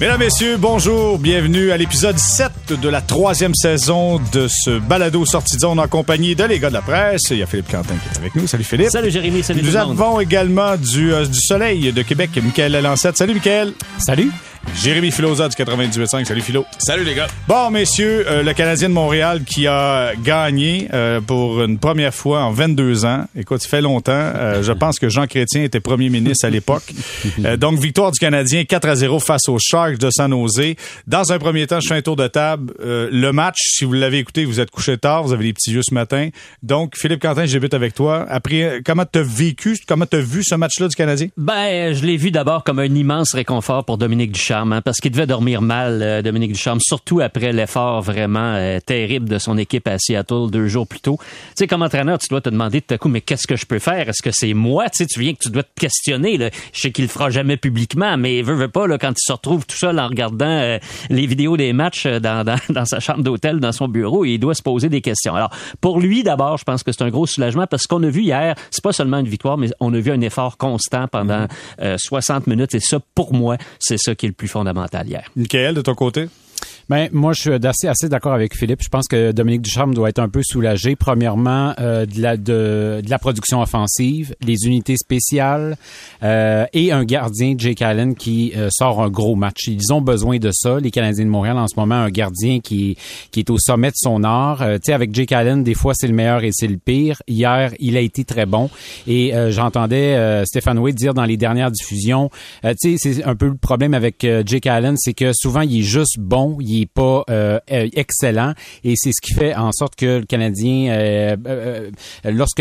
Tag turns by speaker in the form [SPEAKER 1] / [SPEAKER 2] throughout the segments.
[SPEAKER 1] Mesdames, messieurs, bonjour. Bienvenue à l'épisode 7 de la 3e saison de ce balado sortie de zone en compagnie de les gars de la presse. Il y a Philippe Quentin qui est avec nous. Salut Philippe.
[SPEAKER 2] Salut Jérémy, salut tout le monde.
[SPEAKER 1] Nous avons également du Soleil de Québec, Michael Lalancette. Salut Michael.
[SPEAKER 3] Salut.
[SPEAKER 1] Jérémy Filosa du 98.5. Salut Philo.
[SPEAKER 4] Salut les gars.
[SPEAKER 1] Bon, messieurs, le Canadien de Montréal qui a gagné pour une première fois en 22 ans. Écoute, ça fait longtemps. Je pense que Jean Chrétien était premier ministre à l'époque. Donc, victoire du Canadien 4-0 face aux Sharks de San Jose. Dans un premier temps, je fais un tour de table. Le match, si vous l'avez écouté, vous êtes couché tard, vous avez les petits yeux ce matin. Donc, Philippe Quentin, je débute avec toi. Après, comment t'as vu ce match-là du Canadien?
[SPEAKER 2] Ben, je l'ai vu d'abord comme un immense réconfort pour Dominique Ducharme. Parce qu'il devait dormir mal, Dominique Ducharme, surtout après l'effort vraiment terrible de son équipe à Seattle 2 jours plus tôt. Tu sais, comme entraîneur, tu dois te demander tout à coup, mais qu'est-ce que je peux faire? Est-ce que c'est moi? Tu sais, tu dois te questionner. Là. Je sais qu'il le fera jamais publiquement, mais veut pas, là, quand il se retrouve tout seul en regardant les vidéos des matchs dans sa chambre d'hôtel, dans son bureau, il doit se poser des questions. Alors, pour lui, d'abord, je pense que c'est un gros soulagement parce qu'on a vu hier, c'est pas seulement une victoire, mais on a vu un effort constant pendant 60 minutes et ça, pour moi, c'est ça qui est le plus fondamental hier.
[SPEAKER 1] Michael, de ton côté?
[SPEAKER 3] Ben, moi, je suis assez d'accord avec Philippe. Je pense que Dominique Ducharme doit être un peu soulagé. Premièrement, de la production offensive, les unités spéciales et un gardien, Jake Allen, qui sort un gros match. Ils ont besoin de ça, les Canadiens de Montréal, en ce moment, un gardien qui est au sommet de son art. Tu sais, avec Jake Allen, des fois, c'est le meilleur et c'est le pire. Hier, il a été très bon. Et j'entendais Stéphane Wade dire dans les dernières diffusions, tu sais, c'est un peu le problème avec Jake Allen, c'est que souvent, il est juste bon, il est pas excellent et c'est ce qui fait en sorte que le Canadien lorsque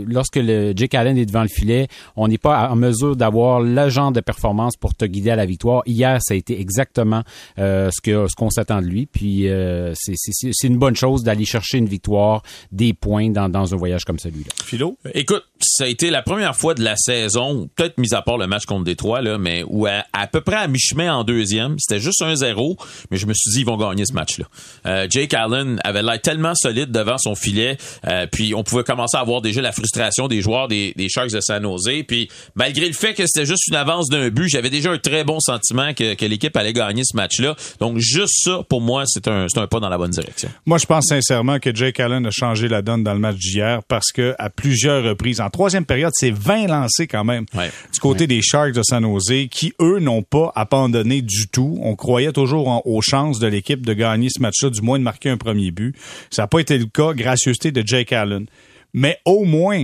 [SPEAKER 3] le Jake Allen est devant le filet, on n'est pas en mesure d'avoir le genre de performance pour te guider à la victoire. Hier, ça a été exactement ce qu'on s'attend de lui, puis c'est une bonne chose d'aller chercher une victoire, des points dans un voyage comme celui-là.
[SPEAKER 1] Philo?
[SPEAKER 4] Écoute, ça a été la première fois de la saison, peut-être mis à part le match contre Détroit, là, mais où à peu près à mi-chemin en deuxième, c'était juste 1-0, mais je me suis dit, ils vont gagner ce match-là. Jake Allen avait l'air tellement solide devant son filet, puis on pouvait commencer à avoir déjà la frustration des joueurs des Sharks de San Jose, puis malgré le fait que c'était juste une avance d'un but, j'avais déjà un très bon sentiment que l'équipe allait gagner ce match-là. Donc juste ça, pour moi, c'est un pas dans la bonne direction.
[SPEAKER 1] Moi, je pense sincèrement que Jake Allen a changé la donne dans le match d'hier parce que à plusieurs reprises, en troisième période, c'est 20 lancés quand même du côté des Sharks de San Jose qui, eux, n'ont pas abandonné du tout. On croyait toujours aux chances de l'équipe de gagner ce match-là, du moins de marquer un premier but. Ça n'a pas été le cas, gracieuseté de Jake Allen. Mais au moins,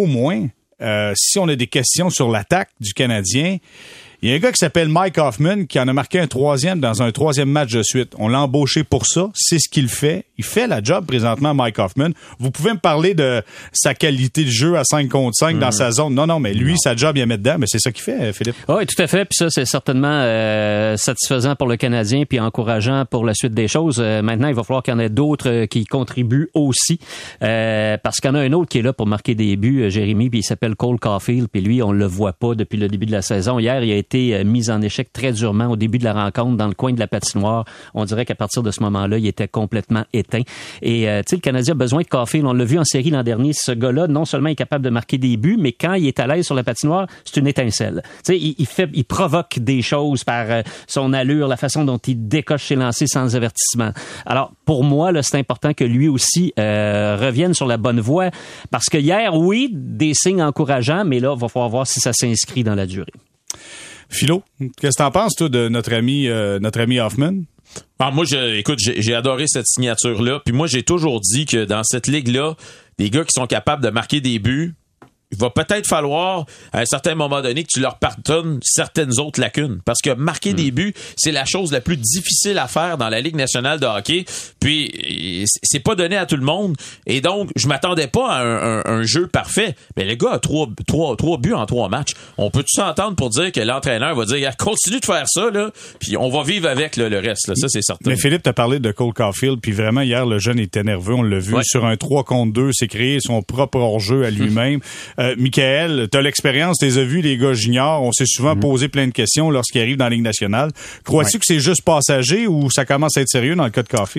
[SPEAKER 1] si on a des questions sur l'attaque du Canadien, il y a un gars qui s'appelle Mike Hoffman qui en a marqué un troisième dans un troisième match de suite. On l'a embauché pour ça. C'est ce qu'il fait. Il fait la job présentement, Mike Hoffman. Vous pouvez me parler de sa qualité de jeu à 5 contre 5 dans sa zone. Non, mais lui, sa job, il la met dedans. Mais c'est ça qu'il fait, Philippe.
[SPEAKER 2] Oui, tout à fait. Puis ça, c'est certainement satisfaisant pour le Canadien puis encourageant pour la suite des choses. Maintenant, il va falloir qu'il y en ait d'autres qui contribuent aussi. Parce qu'il y en a un autre qui est là pour marquer des buts, Jérémy, puis il s'appelle Cole Caulfield. Puis lui, on le voit pas depuis le début de la saison. Hier, il a été mis en échec très durement au début de la rencontre dans le coin de la patinoire. On dirait qu'à partir de ce moment-là, il était complètement éteint. Et tu sais, le Canadien a besoin de Caulfield. On l'a vu en série l'an dernier. Ce gars-là, non seulement est capable de marquer des buts, mais quand il est à l'aise sur la patinoire, c'est une étincelle. Tu sais, il provoque des choses par son allure, la façon dont il décoche ses lancers sans avertissement. Alors, pour moi, là, c'est important que lui aussi revienne sur la bonne voie. Parce que hier, oui, des signes encourageants, mais là, il va falloir voir si ça s'inscrit dans la durée.
[SPEAKER 1] Philo, qu'est-ce que t'en penses, toi, de notre ami Hoffman?
[SPEAKER 4] Alors moi, j'ai adoré cette signature-là. Puis moi, j'ai toujours dit que dans cette ligue-là, des gars qui sont capables de marquer des buts, il va peut-être falloir, à un certain moment donné, que tu leur pardonnes certaines autres lacunes. Parce que marquer des buts, c'est la chose la plus difficile à faire dans la Ligue nationale de hockey. Puis, c'est pas donné à tout le monde. Et donc, je m'attendais pas à un jeu parfait. Mais le gars a trois buts en 3 matchs. On peut-tu s'entendre pour dire que l'entraîneur va dire, continue de faire ça, là, puis on va vivre avec le reste. Là. Ça, c'est certain.
[SPEAKER 1] Mais Philippe, t'as parlé de Cole Caulfield, puis vraiment, hier, le jeune était nerveux. On l'a vu sur un 3 contre 2. C'est créé son propre hors-jeu à lui-même. Michael, t'as l'expérience, t'es vu les gars juniors, on s'est souvent posé plein de questions lorsqu'ils arrivent dans la Ligue nationale. Crois-tu que c'est juste passager ou ça commence à être sérieux dans le cas de Caulfield?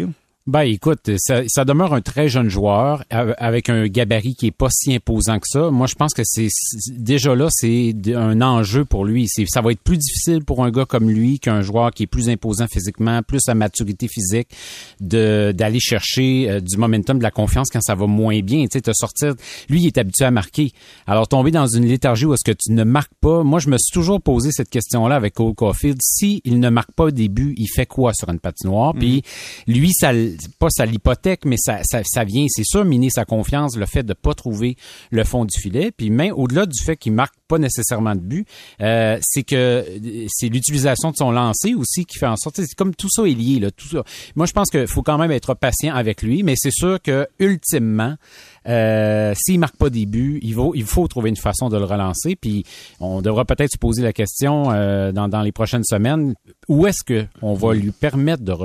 [SPEAKER 3] Ben écoute, ça demeure un très jeune joueur avec un gabarit qui est pas si imposant que ça. Moi, je pense que c'est déjà là, c'est un enjeu pour lui. Ça va être plus difficile pour un gars comme lui qu'un joueur qui est plus imposant physiquement, plus à maturité physique, d'aller chercher du momentum, de la confiance quand ça va moins bien. Tu sais, te sortir. Lui, il est habitué à marquer. Alors tomber dans une léthargie où est-ce que tu ne marques pas. Moi, je me suis toujours posé cette question-là avec Cole Caulfield. Si il ne marque pas au début, il fait quoi sur une patinoire? Puis lui, ça l'hypothèque, mais ça vient, c'est sûr, miner sa confiance, le fait de pas trouver le fond du filet. Puis même au-delà du fait qu'il marque pas nécessairement de but, c'est que c'est l'utilisation de son lancer aussi qui fait en sorte, c'est comme tout ça est lié, là, tout ça. Moi, je pense qu'il faut quand même être patient avec lui, mais c'est sûr que ultimement, s'il marque pas des buts, il faut trouver une façon de le relancer. Puis on devra peut-être se poser la question dans les prochaines semaines, où est-ce que on va lui permettre de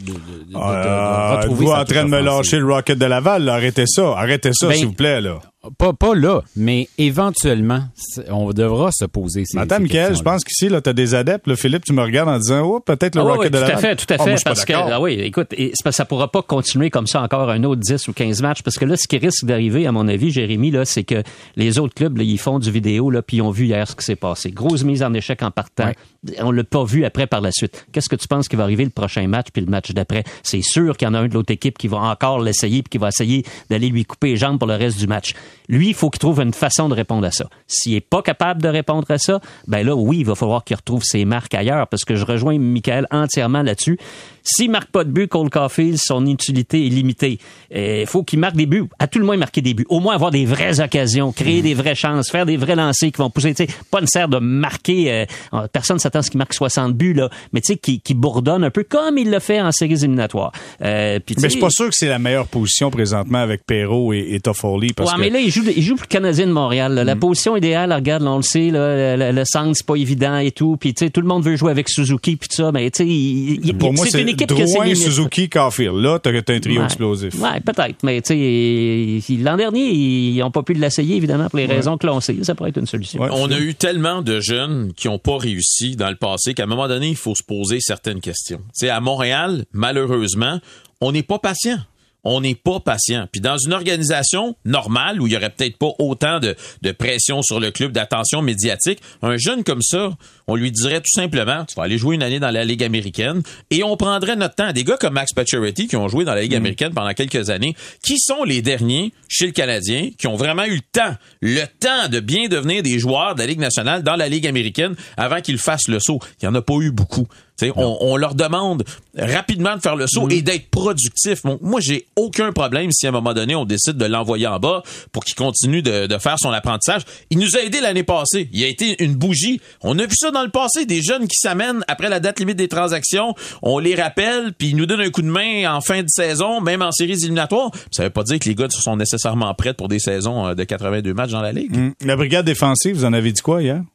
[SPEAKER 3] retrouver.
[SPEAKER 1] Vous en train de me lâcher le Rocket de Laval, là. Arrêtez ça, s'il vous plaît, là.
[SPEAKER 3] Pas là, mais éventuellement, on devra se poser ces
[SPEAKER 1] Attends, Michael, je pense qu'ici, là, t'as des adeptes. Là, Philippe, tu me regardes en disant, oh, peut-être le Rocket de Laval.
[SPEAKER 2] Tout à fait. Parce que, écoute, c'est parce que ça pourra pas continuer comme ça encore un autre 10 ou 15 matchs. Parce que là, ce qui risque d'arriver, à mon avis, Jérémy, là, c'est que les autres clubs, là, ils font du vidéo, là, puis ils ont vu hier ce qui s'est passé. Grosse mise en échec en partant. Ouais. On l'a pas vu après par la suite. Qu'est-ce que tu penses qui va arriver le prochain match puis le match d'après? C'est sûr qu'il y en a un de l'autre équipe qui va encore l'essayer puis qui va essayer d'aller lui couper les jambes pour le reste du match. Lui, il faut qu'il trouve une façon de répondre à ça. S'il est pas capable de répondre à ça, ben là, oui, il va falloir qu'il retrouve ses marques ailleurs, parce que je rejoins Michael entièrement là-dessus. S'il marque pas de but, Cole Caulfield, son utilité est limitée. Il faut qu'il marque des buts. À tout le moins, marquer des buts. Au moins, avoir des vraies occasions, créer des vraies chances, faire des vrais lancers qui vont pousser. Tu sais, pas nécessaire de marquer. Personne ne s'attend à ce qu'il marque 60 buts, là. Mais tu sais, qui bourdonne un peu comme il le fait en séries éliminatoires.
[SPEAKER 1] Mais je suis pas sûr que c'est la meilleure position présentement avec Perreault et Toffoli.
[SPEAKER 2] Mais là, il joue pour le Canadien de Montréal. Là. La position idéale, regarde, là, on le sait, là, le centre, c'est pas évident et tout. Puis tu sais, tout le monde veut jouer avec Suzuki puis tout ça. Mais tu sais,
[SPEAKER 1] pour moi, c'est une équipe Drouin, Suzuki, Caulfield. Là, t'as un trio explosif.
[SPEAKER 2] Ouais, peut-être. Mais tu sais, l'an dernier, ils n'ont pas pu l'essayer, évidemment, pour les raisons que l'on sait. Ça pourrait être une solution.
[SPEAKER 4] Ouais, on a eu tellement de jeunes qui n'ont pas réussi dans le passé qu'à un moment donné, il faut se poser certaines questions. Tu sais, à Montréal, malheureusement, on n'est pas patient. On n'est pas patient. Puis dans une organisation normale où il y aurait peut-être pas autant de pression sur le club, d'attention médiatique, un jeune comme ça, on lui dirait tout simplement, tu vas aller jouer une année dans la Ligue américaine et on prendrait notre temps. Des gars comme Max Pacioretty qui ont joué dans la Ligue américaine pendant quelques années, qui sont les derniers chez le Canadien qui ont vraiment eu le temps de bien devenir des joueurs de la Ligue nationale dans la Ligue américaine avant qu'ils fassent le saut. Il n'y en a pas eu beaucoup. On leur demande rapidement de faire le saut et d'être productif. Bon, moi, j'ai aucun problème si à un moment donné, on décide de l'envoyer en bas pour qu'il continue de faire son apprentissage. Il nous a aidé l'année passée. Il a été une bougie. On a vu ça dans le passé, des jeunes qui s'amènent après la date limite des transactions. On les rappelle, puis ils nous donnent un coup de main en fin de saison, même en séries éliminatoires. Ça veut pas dire que les gars sont nécessairement prêts pour des saisons de 82 matchs dans la Ligue.
[SPEAKER 1] La brigade défensive, vous en avez dit quoi hier?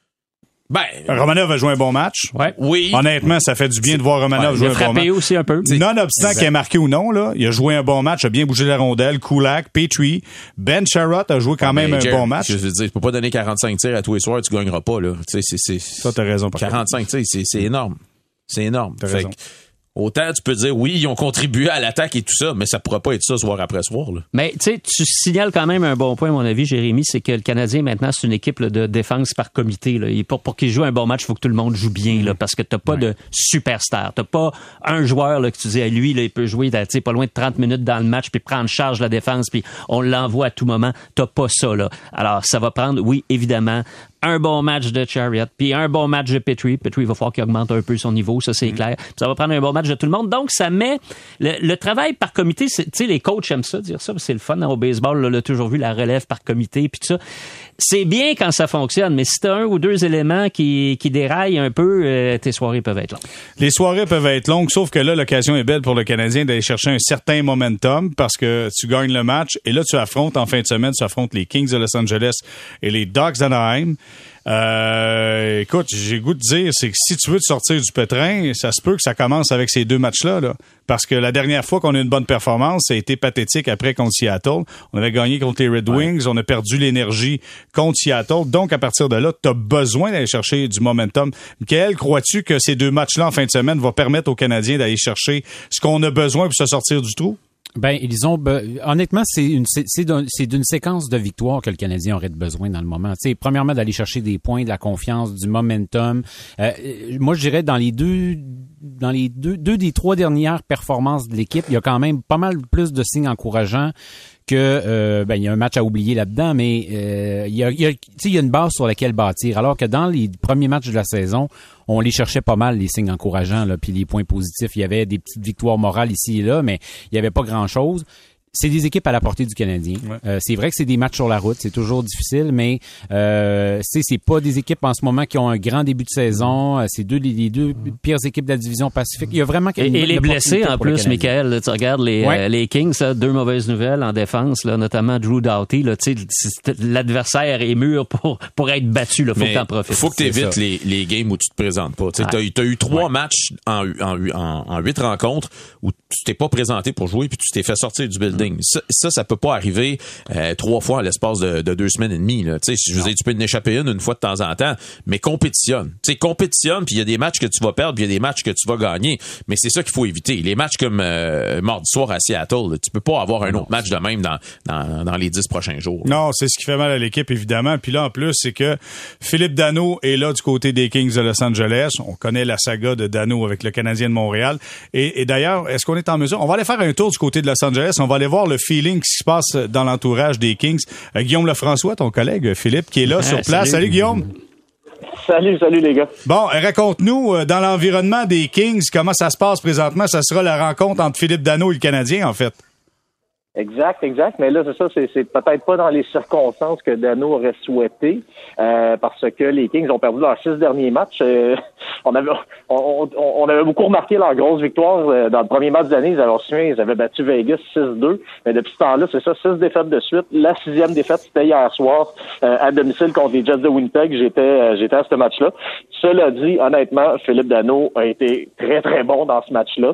[SPEAKER 1] Romanov a joué un bon match.
[SPEAKER 2] Ouais.
[SPEAKER 1] Oui. Honnêtement, ça fait du bien de voir Romanov jouer un bon match.
[SPEAKER 2] Il a frappé aussi un peu.
[SPEAKER 1] Nonobstant qu'il ait marqué ou non, là, il a joué un bon match, a bien bougé la rondelle. Kulak, Petrie, Ben Sherratt a joué quand même un bon match.
[SPEAKER 4] Je veux dire, tu peux pas donner 45 tirs à tous les soirs, tu gagneras pas, là.
[SPEAKER 1] Ça, t'as raison.
[SPEAKER 4] 45 tirs, c'est énorme. C'est énorme.
[SPEAKER 1] T'as raison.
[SPEAKER 4] Autant tu peux dire, oui, ils ont contribué à l'attaque et tout ça, mais ça pourra pas être ça soir après soir. Là.
[SPEAKER 2] Mais tu sais, tu signales quand même un bon point, à mon avis, Jérémy, c'est que le Canadien, maintenant, c'est une équipe là, de défense par comité. Là. Et pour qu'il joue un bon match, il faut que tout le monde joue bien, là, parce que t'as pas de superstar. T'as pas un joueur là, que tu dis, à lui, là, il peut jouer pas loin de 30 minutes dans le match, puis prendre charge de la défense, puis on l'envoie à tout moment. T'as pas ça. Là. Alors, ça va prendre, oui, évidemment, un bon match de Chariot, puis un bon match de Petrie. Petrie, il va falloir qu'il augmente un peu son niveau, ça c'est clair. Puis ça va prendre un bon match de tout le monde. Donc, ça met le travail par comité. Tu sais, les coachs aiment ça, dire ça, c'est le fun. Hein, au baseball, là, on a toujours vu la relève par comité, puis tout ça. C'est bien quand ça fonctionne, mais si t'as un ou deux éléments qui déraillent un peu, tes soirées peuvent être longues.
[SPEAKER 1] Les soirées peuvent être longues, sauf que là, l'occasion est belle pour le Canadien d'aller chercher un certain momentum parce que tu gagnes le match et là, tu affrontes en fin de semaine, les Kings de Los Angeles et les Ducks d'Anaheim. Écoute, j'ai goût de dire, c'est que si tu veux te sortir du pétrin, ça se peut que ça commence avec ces 2 matchs-là, là. Parce que la dernière fois qu'on a eu une bonne performance, ça a été pathétique après contre Seattle. On avait gagné contre les Red Wings, on a perdu l'énergie contre Seattle. Donc, à partir de là, tu as besoin d'aller chercher du momentum. Michael, crois-tu que ces 2 matchs-là en fin de semaine vont permettre aux Canadiens d'aller chercher ce qu'on a besoin pour se sortir du trou?
[SPEAKER 3] Ben, ils ont honnêtement, c'est d'une séquence de victoires que le Canadien aurait besoin dans le moment. Tu sais, premièrement, d'aller chercher des points, de la confiance, du momentum. Moi, je dirais dans les deux des 3 dernières performances de l'équipe, il y a quand même pas mal plus de signes encourageants que il y a un match à oublier là-dedans, mais il y a une base sur laquelle bâtir. Alors que dans les premiers matchs de la saison, on les cherchait pas mal, les signes encourageants, là, puis les points positifs. Il y avait des petites victoires morales ici et là, mais il y avait pas grand-chose. C'est des équipes à la portée du Canadien. Ouais. C'est vrai que c'est des matchs sur la route, c'est toujours difficile, mais c'est pas des équipes en ce moment qui ont un grand début de saison. C'est les deux pires équipes de la division Pacifique. Il y a vraiment
[SPEAKER 2] et les blessés en plus, Michael. Là, tu regardes les Kings, là, 2 mauvaises nouvelles en défense, là, notamment Drew Doughty. Là, l'adversaire est mûr pour être battu. Là, faut que t'en profites.
[SPEAKER 4] Faut que t'évites les games où tu te présentes pas. T'as eu 3 matchs en 8 rencontres où tu t'es pas présenté pour jouer puis tu t'es fait sortir du building. Ça peut pas arriver 3 fois à l'espace de 2 semaines et demie. Là. Je veux dire, tu peux en échapper une fois de temps en temps, mais compétitionne. Compétitionne, puis il y a des matchs que tu vas perdre, puis il y a des matchs que tu vas gagner. Mais c'est ça qu'il faut éviter. Les matchs comme mardi soir à Seattle, là, tu peux pas avoir un autre match de même dans les 10 prochains jours.
[SPEAKER 1] Non, c'est ce qui fait mal à l'équipe, évidemment. Puis là, en plus, c'est que Philippe Danault est là du côté des Kings de Los Angeles. On connaît la saga de Danault avec le Canadien de Montréal. Et d'ailleurs, est-ce qu'on est en mesure? On va aller faire un tour du côté de Los Angeles. On va aller voir le feeling qui se passe dans l'entourage des Kings. Guillaume Lefrançois, ton collègue Philippe, qui est là sur place. Salut Guillaume.
[SPEAKER 5] Salut les gars.
[SPEAKER 1] Bon, raconte-nous, dans l'environnement des Kings, comment ça se passe présentement? Ça sera la rencontre entre Philippe Danault et le Canadien, en fait.
[SPEAKER 5] Exact. Mais là, c'est ça, c'est peut-être pas dans les circonstances que Danault aurait souhaité, parce que les Kings ont perdu leurs 6 derniers matchs. On avait beaucoup remarqué leur grosse victoire dans le premier match de l'année. Ils avaient battu Vegas 6-2. Mais depuis ce temps-là, c'est ça, 6 défaites de suite. La 6e défaite, c'était hier soir à domicile contre les Jets de Winnipeg. J'étais à ce match-là. Cela dit, honnêtement, Philippe Danault a été très, très bon dans ce match-là.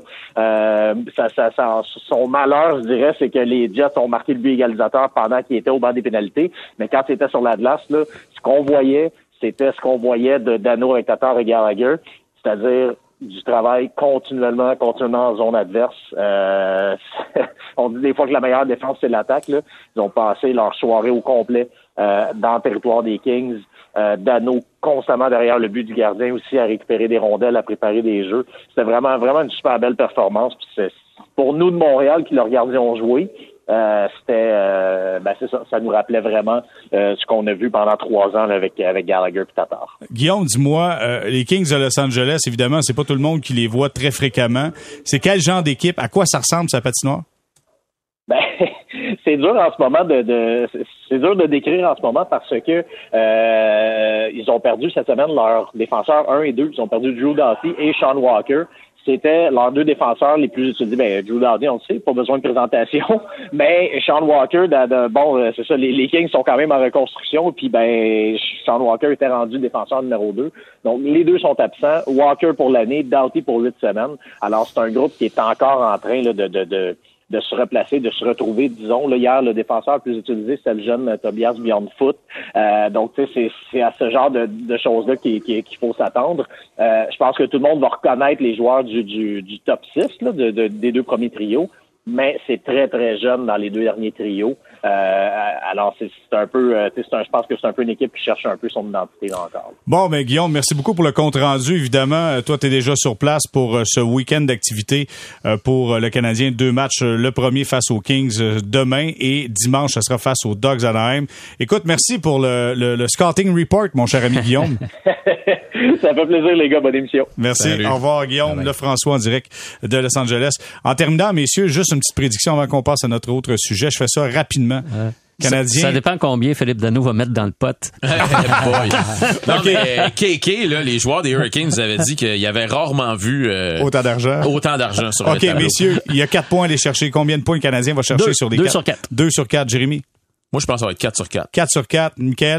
[SPEAKER 5] Son malheur, je dirais, c'est que les Jets ont marqué le but égalisateur pendant qu'il était au banc des pénalités. Mais quand c'était sur la glace, là, c'était ce qu'on voyait de Danault avec Tatar et Gallagher, c'est-à-dire du travail continuellement en zone adverse. On dit des fois que la meilleure défense, c'est l'attaque. Là. Ils ont passé leur soirée au complet dans le territoire des Kings. Danault constamment derrière le but du gardien aussi, à récupérer des rondelles, à préparer des jeux. C'était vraiment une super belle performance. Puis c'est pour nous de Montréal qui le regardions jouer, c'est ça. Ça nous rappelait vraiment ce qu'on a vu pendant 3 ans là, avec Gallagher et Tatar.
[SPEAKER 1] Guillaume, dis-moi, les Kings de Los Angeles, évidemment, c'est pas tout le monde qui les voit très fréquemment. C'est quel genre d'équipe? À quoi ça ressemble, sa patinoire?
[SPEAKER 5] Ben, c'est dur en ce moment c'est dur de décrire en ce moment parce que ils ont perdu cette semaine leurs défenseurs 1 et 2. Ils ont perdu Drew Doughty et Sean Walker. C'était leurs 2 défenseurs les plus utilisés. Ben, Drew Doughty, on le sait, pas besoin de présentation. Mais Sean Walker, c'est ça, les Kings sont quand même en reconstruction. Puis, Sean Walker était rendu défenseur numéro 2. Donc, les 2 sont absents. Walker pour l'année, Doughty pour 8 semaines. Alors, c'est un groupe qui est encore en train là, de se replacer, de se retrouver, disons. Là, hier, le défenseur le plus utilisé, c'était le jeune Tobias Bjornfot. Donc, tu sais, c'est à ce genre de choses-là qu'il faut s'attendre. Je pense que tout le monde va reconnaître les joueurs du top 6, là, des 2 premiers trios. Mais c'est très, très jeune dans les 2 derniers trios. Alors, c'est un peu, je pense que c'est un peu une équipe qui cherche un peu son identité là encore.
[SPEAKER 1] Bon, ben Guillaume, merci beaucoup pour le compte rendu. Évidemment, toi, tu es déjà sur place pour ce week-end d'activité pour le Canadien. 2 matchs, le premier face aux Kings demain et dimanche, ça sera face aux Dogs Anaheim. Écoute, merci pour le scouting report, mon cher ami Guillaume.
[SPEAKER 5] Ça fait plaisir, les gars. Bonne émission.
[SPEAKER 1] Merci.
[SPEAKER 4] Salut.
[SPEAKER 1] Au revoir, Guillaume Lefrançois en direct de Los Angeles. En terminant, messieurs, juste une petite prédiction avant qu'on passe à notre autre sujet. Je fais ça rapidement. Canadien.
[SPEAKER 2] Ça dépend combien Philippe Danault va mettre dans le pot.
[SPEAKER 4] Non, mais KK, là, les joueurs des Hurricanes avaient dit qu'ils avaient rarement vu
[SPEAKER 1] autant d'argent
[SPEAKER 4] sur le tableau.
[SPEAKER 1] OK, messieurs, il y a 4 points à aller chercher. Combien de points le Canadien va chercher sur les 4?
[SPEAKER 2] 2 sur 4.
[SPEAKER 1] 2 sur 4, Jérémy?
[SPEAKER 4] Moi, je pense que ça va être 4 sur 4.
[SPEAKER 1] 4 sur 4, Michael?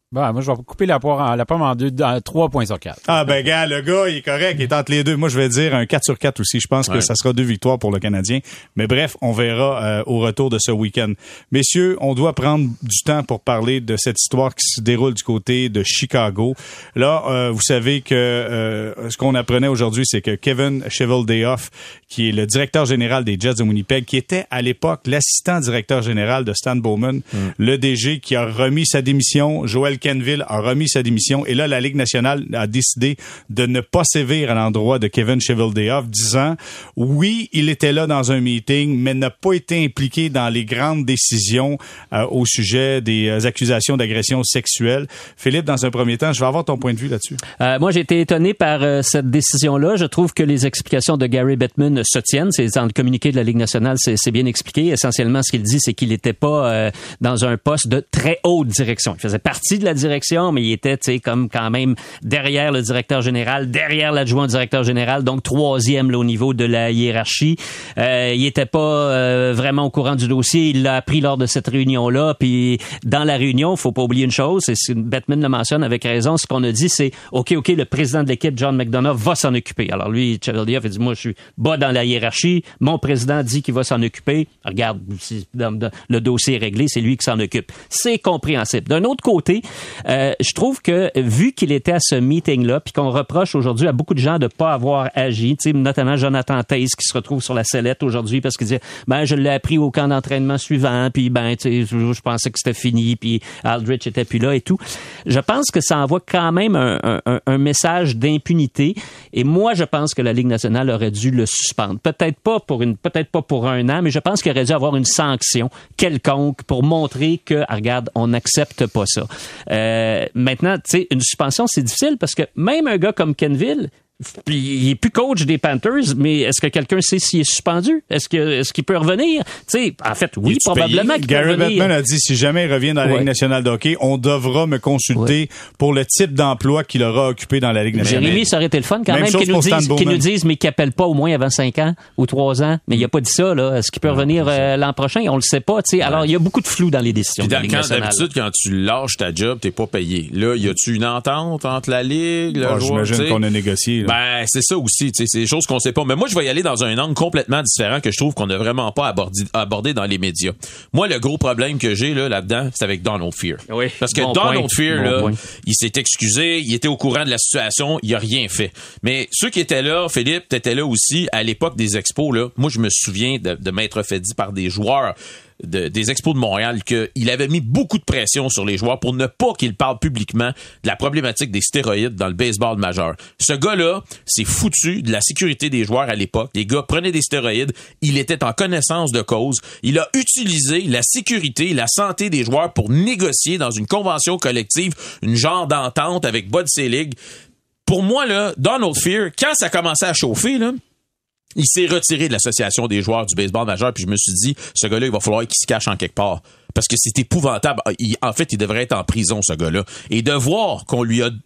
[SPEAKER 3] Bon, moi, je vais couper la pomme en deux, 3 points sur 4.
[SPEAKER 1] Ah, ben, gars, le gars, il est correct, il est entre les deux. Moi, je vais dire un 4 sur 4 aussi. Je pense que ça sera 2 victoires pour le Canadien. Mais bref, on verra au retour de ce week-end. Messieurs, on doit prendre du temps pour parler de cette histoire qui se déroule du côté de Chicago. Là, vous savez que ce qu'on apprenait aujourd'hui, c'est que Kevin Cheveldayoff, qui est le directeur général des Jets de Winnipeg, qui était à l'époque l'assistant directeur général de Stan Bowman, le DG qui a remis sa démission, Joel Kenville a remis sa démission, et là, la Ligue nationale a décidé de ne pas sévir à l'endroit de Kevin Cheveldayoff, disant, oui, il était là dans un meeting, mais n'a pas été impliqué dans les grandes décisions au sujet des accusations d'agression sexuelle. Philippe, dans un premier temps, je vais avoir ton point de vue là-dessus.
[SPEAKER 2] Moi, j'ai été étonné par cette décision-là. Je trouve que les explications de Gary Bettman se tiennent. C'est dans le communiqué de la Ligue nationale, c'est bien expliqué. Essentiellement, ce qu'il dit, c'est qu'il n'était pas dans un poste de très haute direction. Il faisait partie de la direction, mais il était, tu sais, comme quand même derrière le directeur général, derrière l'adjoint directeur général, donc 3e là, au niveau de la hiérarchie. Il était pas vraiment au courant du dossier. Il l'a appris lors de cette réunion-là. Puis dans la réunion, faut pas oublier une chose, et Bettman le mentionne avec raison, ce qu'on a dit, c'est OK, le président de l'équipe, John McDonough, va s'en occuper. Alors lui, Cheveldayoff, il dit, moi, je suis bas dans la hiérarchie. Mon président dit qu'il va s'en occuper. Regarde, si le dossier est réglé, c'est lui qui s'en occupe. C'est compréhensible. D'un autre côté, je trouve que vu qu'il était à ce meeting-là, puis qu'on reproche aujourd'hui à beaucoup de gens de pas avoir agi, notamment Jonathan Toews qui se retrouve sur la sellette aujourd'hui parce qu'il dit, je l'ai appris au camp d'entraînement suivant, puis je pensais que c'était fini, puis Aldrich était plus là et tout. Je pense que ça envoie quand même un message d'impunité, et moi je pense que la Ligue nationale aurait dû le suspendre. Peut-être pas pour un an, mais je pense qu'il aurait dû avoir une sanction quelconque pour montrer que, regarde, on n'accepte pas ça. Maintenant, tu sais, une suspension, c'est difficile parce que même un gars comme Kenville, puis il est plus coach des Panthers, mais est-ce que quelqu'un sait s'il est suspendu? Est-ce qu'il peut revenir? Tu sais, en fait, oui, probablement qu'il peut revenir.
[SPEAKER 1] Gary Bettman a dit, si jamais il revient dans la Ligue nationale de hockey, on devra me consulter pour le type d'emploi qu'il aura occupé dans la Ligue nationale.
[SPEAKER 2] Jérémy, ça aurait été le fun quand même qu'il nous dise, mais qu'il appelle pas au moins avant 5 ans ou 3 ans. Mais il a pas dit ça, là. Est-ce qu'il peut revenir l'an prochain? On le sait pas, tu sais. Alors, il y a beaucoup de flou dans les décisions de la Ligue nationale.
[SPEAKER 4] D'habitude, quand tu lâches ta job, t'es pas payé. Là, y a-tu une entente entre la Ligue, le joueur?
[SPEAKER 1] J'imagine qu'on a négocié, là.
[SPEAKER 4] Ben, c'est ça aussi, tu sais, c'est des choses qu'on sait pas. Mais moi, je vais y aller dans un angle complètement différent que je trouve qu'on n'a vraiment pas abordé dans les médias. Moi, le gros problème que j'ai là-dedans, c'est avec Donald Fehr.
[SPEAKER 2] Oui,
[SPEAKER 4] parce que Donald Fehr, il s'est excusé, il était au courant de la situation, il a rien fait. Mais ceux qui étaient là, Philippe, t'étais là aussi à l'époque des expos, là. Moi, je me souviens de m'être fait dire par des joueurs des Expos de Montréal qu'il avait mis beaucoup de pression sur les joueurs pour ne pas qu'ils parlent publiquement de la problématique des stéroïdes dans le baseball majeur. Ce gars-là s'est foutu de la sécurité des joueurs à l'époque. Les gars prenaient des stéroïdes, il était en connaissance de cause. Il a utilisé la sécurité, la santé des joueurs pour négocier dans une convention collective une genre d'entente avec Bud Selig. Pour moi, là, Donald Fehr, quand ça commençait à chauffer, là, il s'est retiré de l'association des joueurs du baseball majeur, puis je me suis dit, ce gars-là, il va falloir qu'il se cache en quelque part. Parce que c'est épouvantable. En fait, il devrait être en prison, ce gars-là. Et de voir qu'on lui a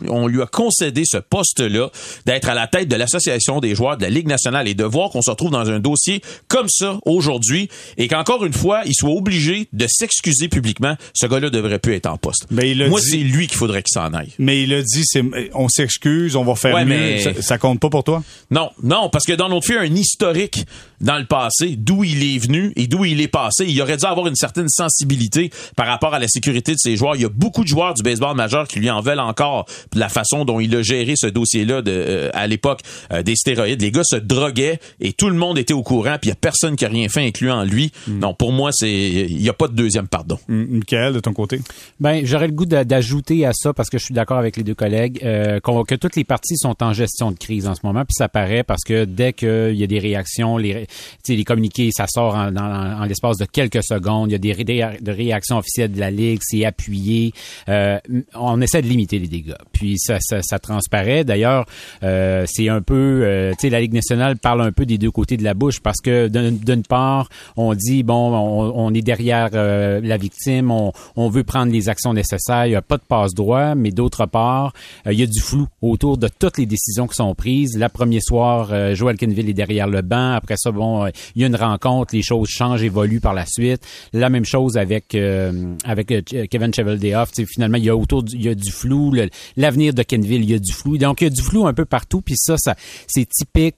[SPEAKER 4] concédé ce poste-là d'être à la tête de l'association des joueurs de la Ligue nationale et de voir qu'on se retrouve dans un dossier comme ça aujourd'hui et qu'encore une fois, il soit obligé de s'excuser publiquement, ce gars-là devrait plus être en poste. Moi, c'est lui qu'il faudrait qu'il s'en aille.
[SPEAKER 1] Mais il a dit, on s'excuse, on va faire mieux. Mais... Ça compte pas pour toi?
[SPEAKER 4] Non, parce que Donald Fehr a un historique dans le passé, d'où il est venu et d'où il est passé. Il aurait dû avoir une certaine sensibilité par rapport à la sécurité de ses joueurs. Il y a beaucoup de joueurs du baseball majeur qui lui en veulent encore de la façon dont il a géré ce dossier-là à l'époque des stéroïdes. Les gars se droguaient et tout le monde était au courant, puis il y a personne qui a rien fait, incluant lui. Non, pour moi, il y a pas de deuxième pardon.
[SPEAKER 1] Michael, de ton côté?
[SPEAKER 3] Ben, j'aurais le goût d'ajouter à ça, parce que je suis d'accord avec les deux collègues, que toutes les parties sont en gestion de crise en ce moment, puis ça paraît parce que dès qu'il y a des réactions, les communiqués, ça sort en l'espace de quelques secondes, il y a des réactions officielles de la Ligue, c'est appuyé. On essaie de limiter les dégâts. puis ça transparaît. D'ailleurs, c'est un peu, tu sais, la Ligue nationale parle un peu des deux côtés de la bouche parce que d'une part, on dit bon, on est derrière la victime, on veut prendre les actions nécessaires, il n'y a pas de passe-droit, mais d'autre part, il y a du flou autour de toutes les décisions qui sont prises. Le premier soir, Joel Quenneville est derrière le banc. Après ça, bon, il y a une rencontre, les choses changent, évoluent par la suite. La même chose avec Kevin Cheveldayoff. Finalement, il y a du flou. L'avenir de Quenneville, il y a du flou. Donc, il y a du flou un peu partout. Puis ça c'est typique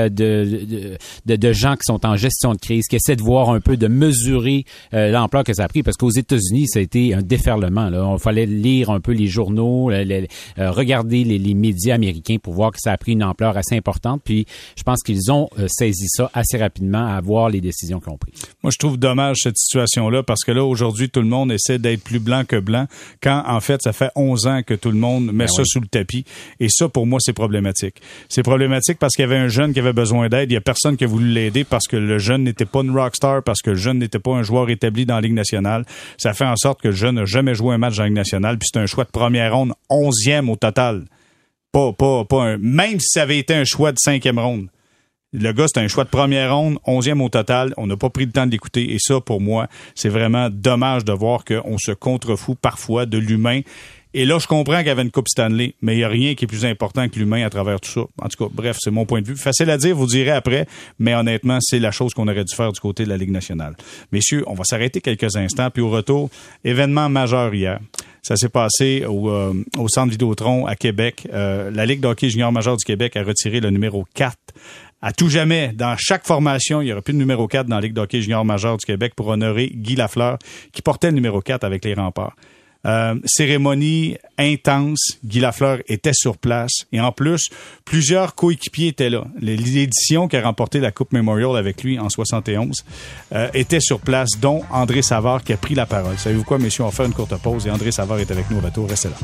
[SPEAKER 3] de gens qui sont en gestion de crise, qui essaient de voir un peu, de mesurer l'ampleur que ça a pris. Parce qu'aux États-Unis, ça a été un déferlement. Là. Il fallait lire un peu les journaux, regarder les médias américains pour voir que ça a pris une ampleur assez importante. Puis, je pense qu'ils ont saisi ça assez rapidement à voir les décisions qu'ils ont prises.
[SPEAKER 1] Moi, je trouve dommage cette situation-là parce que là, aujourd'hui, tout le monde essaie d'être plus blanc que blanc quand, en fait, ça fait 11 ans que tout le monde met ça sous le tapis. Et ça, pour moi, c'est problématique. C'est problématique parce qu'il y avait un jeune qui avait besoin d'aide. Il y a personne qui a voulu l'aider parce que le jeune n'était pas une rockstar, parce que le jeune n'était pas un joueur établi dans la Ligue nationale. Ça fait en sorte que le jeune n'a jamais joué un match dans la Ligue nationale. Puis c'est un choix de première ronde, 11e au total. Même si ça avait été un choix de 5e ronde. Le gars, c'est un choix de première ronde, 11e au total. On n'a pas pris le temps de l'écouter. Et ça, pour moi, c'est vraiment dommage de voir qu'on se contrefout parfois de l'humain. Et là, je comprends qu'il y avait une Coupe Stanley, mais il n'y a rien qui est plus important que l'humain à travers tout ça. En tout cas, bref, c'est mon point de vue. Facile à dire, vous direz après, mais honnêtement, c'est la chose qu'on aurait dû faire du côté de la Ligue nationale. Messieurs, on va s'arrêter quelques instants, puis au retour, événement majeur hier. Ça s'est passé au Centre Vidéotron à Québec. La Ligue de hockey junior majeur du Québec a retiré le numéro 4. À tout jamais, dans chaque formation, il n'y aura plus de numéro 4 dans la Ligue de hockey junior majeur du Québec pour honorer Guy Lafleur, qui portait le numéro 4 avec les Remparts. Cérémonie intense. Guy Lafleur était sur place. Et en plus, plusieurs coéquipiers étaient là. L'édition qui a remporté la Coupe Memorial avec lui en 71 était sur place, dont André Savard qui a pris la parole. Savez-vous quoi, messieurs? On va faire une courte pause et André Savard est avec nous au retour. Restez là.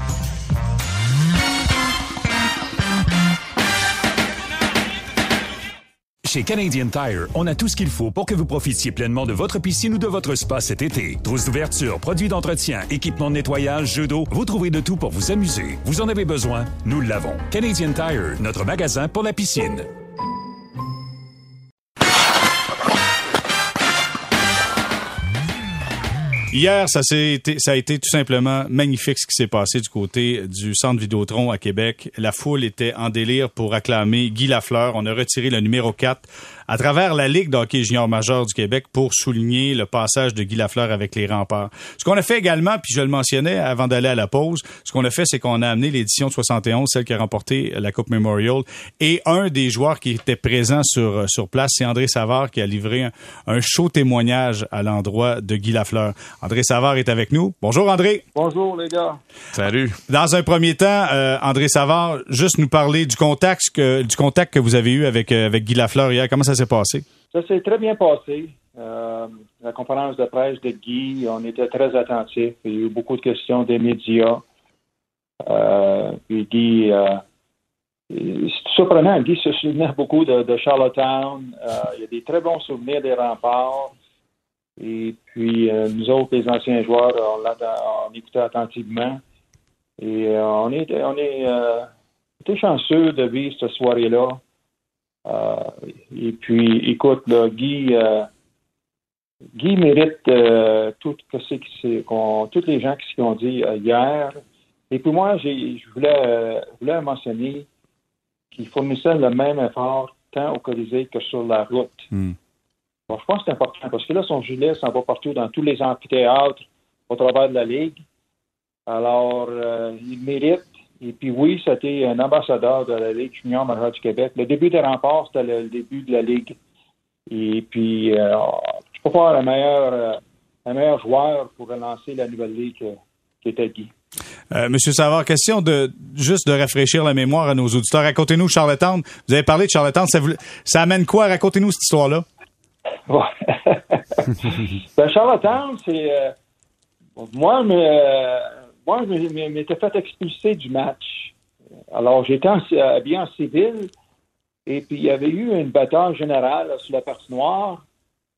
[SPEAKER 6] Chez Canadian Tire, on a tout ce qu'il faut pour que vous profitiez pleinement de votre piscine ou de votre spa cet été. Trousse d'ouverture, produits d'entretien, équipements de nettoyage, jeux d'eau, vous trouverez de tout pour vous amuser. Vous en avez besoin? Nous l'avons. Canadian Tire, notre magasin pour la piscine.
[SPEAKER 1] Hier, ça a été tout simplement magnifique ce qui s'est passé du côté du Centre Vidéotron à Québec. La foule était en délire pour acclamer Guy Lafleur. On a retiré le numéro 4 à travers la Ligue de hockey junior majeur du Québec pour souligner le passage de Guy Lafleur avec les Remparts. Ce qu'on a fait également, puis je le mentionnais avant d'aller à la pause, ce qu'on a fait, c'est qu'on a amené l'édition de 71, celle qui a remporté la Coupe Memorial, et un des joueurs qui était présent sur place, c'est André Savard qui a livré un chaud témoignage à l'endroit de Guy Lafleur. André Savard est avec nous. Bonjour André.
[SPEAKER 7] Bonjour les gars.
[SPEAKER 4] Salut.
[SPEAKER 1] Dans un premier temps, André Savard, juste nous parler du contact que vous avez eu avec Guy Lafleur hier. Comment ça s'est passé?
[SPEAKER 7] Ça s'est très bien passé. La conférence de presse de Guy, on était très attentifs. Il y a eu beaucoup de questions des médias. Puis Guy, c'est surprenant, Guy se souvenait beaucoup de Charlottetown. Il y a des très bons souvenirs des Remparts. Et puis, nous autres, les anciens joueurs, on écoutait attentivement. Et on était chanceux de vivre cette soirée-là. Et puis, écoute, là, Guy mérite toutes les gens qui ont dit hier. Et puis moi, je voulais mentionner qu'il fournissait le même effort tant au Colisée que sur la route. Bon, je pense que c'est important parce que là, son gilet s'en va partout dans tous les amphithéâtres au travers de la Ligue. Alors, il mérite. Et puis oui, c'était un ambassadeur de la Ligue junior majeure du Québec. Le début des Remparts, c'était le début de la Ligue. Et puis, je peux pas avoir un meilleur joueur pour relancer la nouvelle Ligue qui était Guy.
[SPEAKER 1] Monsieur Savard, question juste de rafraîchir la mémoire à nos auditeurs. Racontez-nous Charlottetown. Vous avez parlé de Charlottetown. Ça amène quoi? Racontez-nous cette histoire-là.
[SPEAKER 7] Ouais. Ben, Charlottetown, c'est... Moi, je m'étais fait expulser du match. Alors, j'étais habillé en civil, et puis il y avait eu une bataille générale sur la patinoire.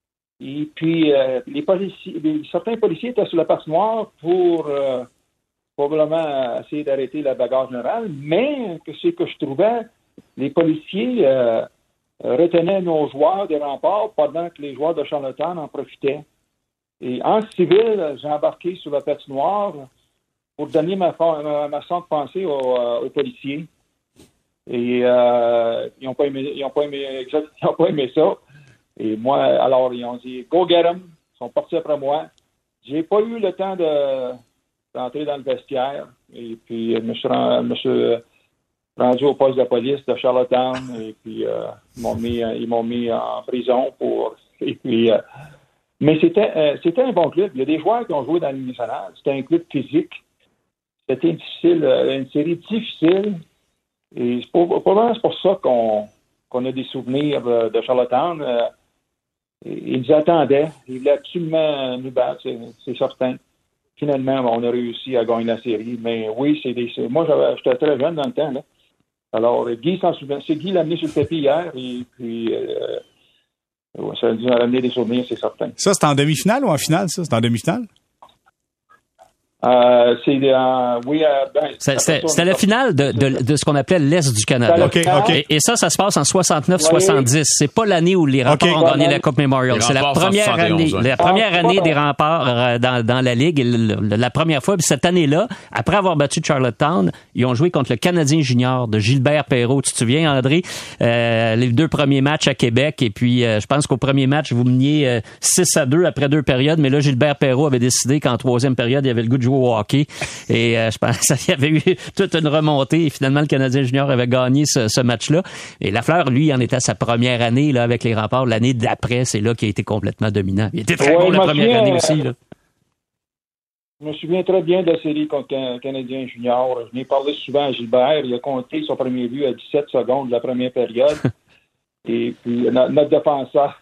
[SPEAKER 7] Et puis, certains policiers étaient sur la patinoire pour probablement essayer d'arrêter la bagarre générale, mais c'est que je trouvais les policiers retenaient nos joueurs des remparts pendant que les joueurs de Charlottetown en profitaient. Et en civil, j'ai embarqué sur la patinoire pour donner ma façon de penser aux policiers. Et ils n'ont pas aimé ça. Et moi, alors, ils ont dit « Go get them ». Ils sont partis après moi. J'ai pas eu le temps d'entrer dans le vestiaire. Et puis, je me suis rendu au poste de police de Charlottetown. Et puis, ils m'ont mis en prison pour... Et puis, mais c'était un bon club. Il y a des joueurs qui ont joué dans la Ligue nationale. C'était un club physique. C'était une série difficile. Et c'est pour ça qu'on a des souvenirs de Charlottetown. Ils nous attendaient. Ils voulaient absolument nous battre, c'est certain. Finalement, on a réussi à gagner la série. Mais oui, moi, j'étais très jeune dans le temps. Là. Alors, Guy s'en souvient. C'est Guy l'a amené sur le tapis hier. Et puis, ça nous a amené des souvenirs, c'est certain.
[SPEAKER 1] Ça, c'est en demi-finale ou en finale, ça? C'est en demi-finale?
[SPEAKER 2] C'était la finale de ce qu'on appelait l'Est du Canada.
[SPEAKER 1] Okay.
[SPEAKER 2] Et ça se passe en 69-70. Oui. C'est pas l'année où les Remparts ont gagné la Coupe Memorial. C'est la première année. La première année des Remparts dans la Ligue. La première fois. Puis cette année-là, après avoir battu Charlottetown, ils ont joué contre le Canadien junior de Gilbert Perreault. Tu te souviens, André? Les 2 premiers matchs à Québec. Et puis, je pense qu'au premier match, vous meniez 6-2 après 2 périodes. Mais là, Gilbert Perreault avait décidé qu'en 3e période, il avait le goût de jouer au hockey. Et je pense qu'il y avait eu toute une remontée. Et finalement, le Canadien junior avait gagné ce match-là. Et Lafleur, lui, il en était à sa première année là, avec les Remparts. L'année d'après, c'est là qu'il a été complètement dominant. Il était très bon la première année aussi. Là.
[SPEAKER 7] Je me souviens très bien de la série contre le Canadien junior. Je n'ai parlé souvent à Gilbert. Il a compté son premier but à 17 secondes de la première période. Et puis, notre défenseur,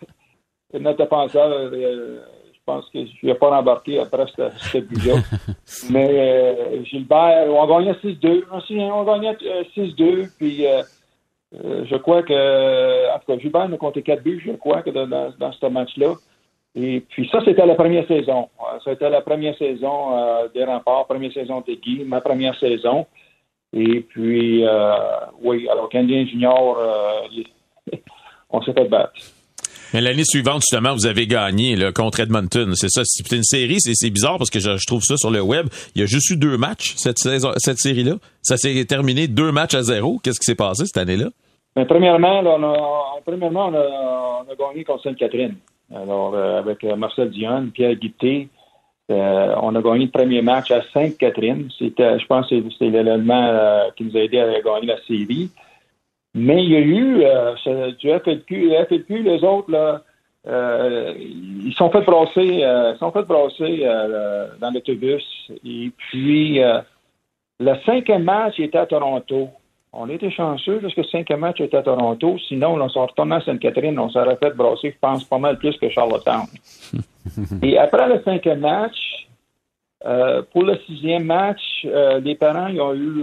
[SPEAKER 7] je pense que je ne vais pas rembarquer après ce but-là. Mais Gilbert, on gagnait 6-2. On gagnait 6-2. Puis je crois que... En tout cas, Gilbert nous comptait 4 buts, je crois, que dans ce match-là. Et puis ça, c'était la première saison. C'était la première saison des Remparts, première saison de Guy, ma première saison. Et puis, oui, alors Canadien junior, on s'est fait battre.
[SPEAKER 4] Mais l'année suivante, justement, vous avez gagné là, contre Edmonton. C'est ça, c'est une série, c'est bizarre parce que je trouve ça sur le web. Il y a juste eu 2 matchs cette série-là. Ça s'est terminé 2 matchs à 0. Qu'est-ce qui s'est passé cette année-là?
[SPEAKER 7] Ben, premièrement, on a gagné contre Sainte-Catherine. Alors, avec Marcel Dionne, Pierre Guité, on a gagné le premier match à Sainte-Catherine. Je pense que c'était l'élément qui nous a aidé à gagner la série. Mais il y a eu du FLQ, les autres, là, ils sont fait brasser dans l'autobus. Et puis, le 5e match était à Toronto. On était chanceux parce que le 5e match était à Toronto. Sinon, on s'est retourné à Sainte-Catherine, on s'aurait fait brasser, je pense, pas mal plus que Charlottetown. Et après le 5e match, pour le 6e match, les parents ont eu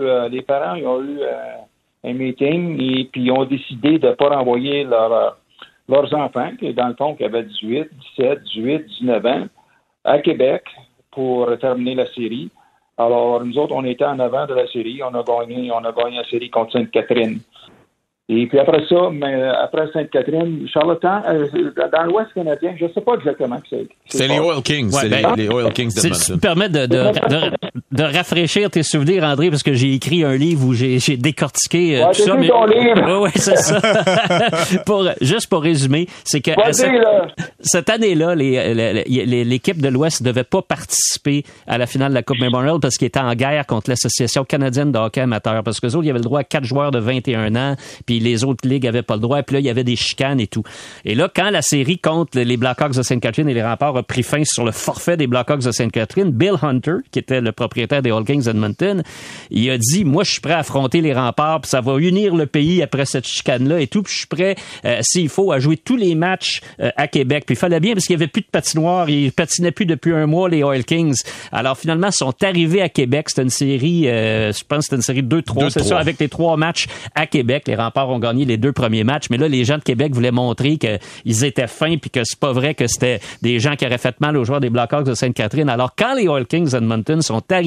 [SPEAKER 7] un meeting et puis ils ont décidé de ne pas renvoyer leurs enfants, qui dans le fond, qui avaient 18, 17, 18, 19 ans, à Québec pour terminer la série. Alors, nous autres, on était en avant de la série. On a gagné la série contre Sainte-Catherine. Et puis après ça, après Sainte-Catherine, Charlottetown, dans l'Ouest canadien, je ne sais pas exactement que c'est.
[SPEAKER 4] C'est les Oil Kings.
[SPEAKER 2] Ouais,
[SPEAKER 4] les Oil Kings d'Edmonton.
[SPEAKER 2] Si tu me permets de rafraîchir tes souvenirs, André, parce que j'ai écrit un livre où j'ai décortiqué tout ça.
[SPEAKER 7] Mais... ton livre.
[SPEAKER 2] Oui, c'est ça. Juste pour résumer, c'est que cette année-là, l'équipe de l'Ouest ne devait pas participer à la finale de la Coupe Memorial parce qu'ils étaient en guerre contre l'Association canadienne de hockey amateur. Parce qu'eux autres, il y avait le droit à 4 joueurs de 21 ans, puis les autres ligues avaient pas le droit, puis là, il y avait des chicanes et tout. Et là, quand la série contre les Blackhawks de Sainte-Catherine et les Remparts a pris fin sur le forfait des Blackhawks de Sainte-Catherine, Bill Hunter, qui était le propriétaire des Oil Kings d'Edmonton, il a dit, moi, je suis prêt à affronter les Remparts, puis ça va unir le pays après cette chicane-là et tout, puis je suis prêt, s'il faut, à jouer tous les matchs à Québec. Puis il fallait bien, parce qu'il y avait plus de patinoire, ils patinaient plus depuis un mois, les Oil Kings. Alors, finalement, ils sont arrivés à Québec. C'était une série, je pense que c'était une série 2-3, c'est ça, avec les 3 matchs à Québec. Les Remparts ont gagné les 2 premiers matchs, mais là, les gens de Québec voulaient montrer qu'ils étaient fins puis que c'est pas vrai que c'était des gens qui auraient fait mal aux joueurs des Blackhawks de Sainte-Catherine. Alors, quand les Oil Kings d'Edmonton sont arrivés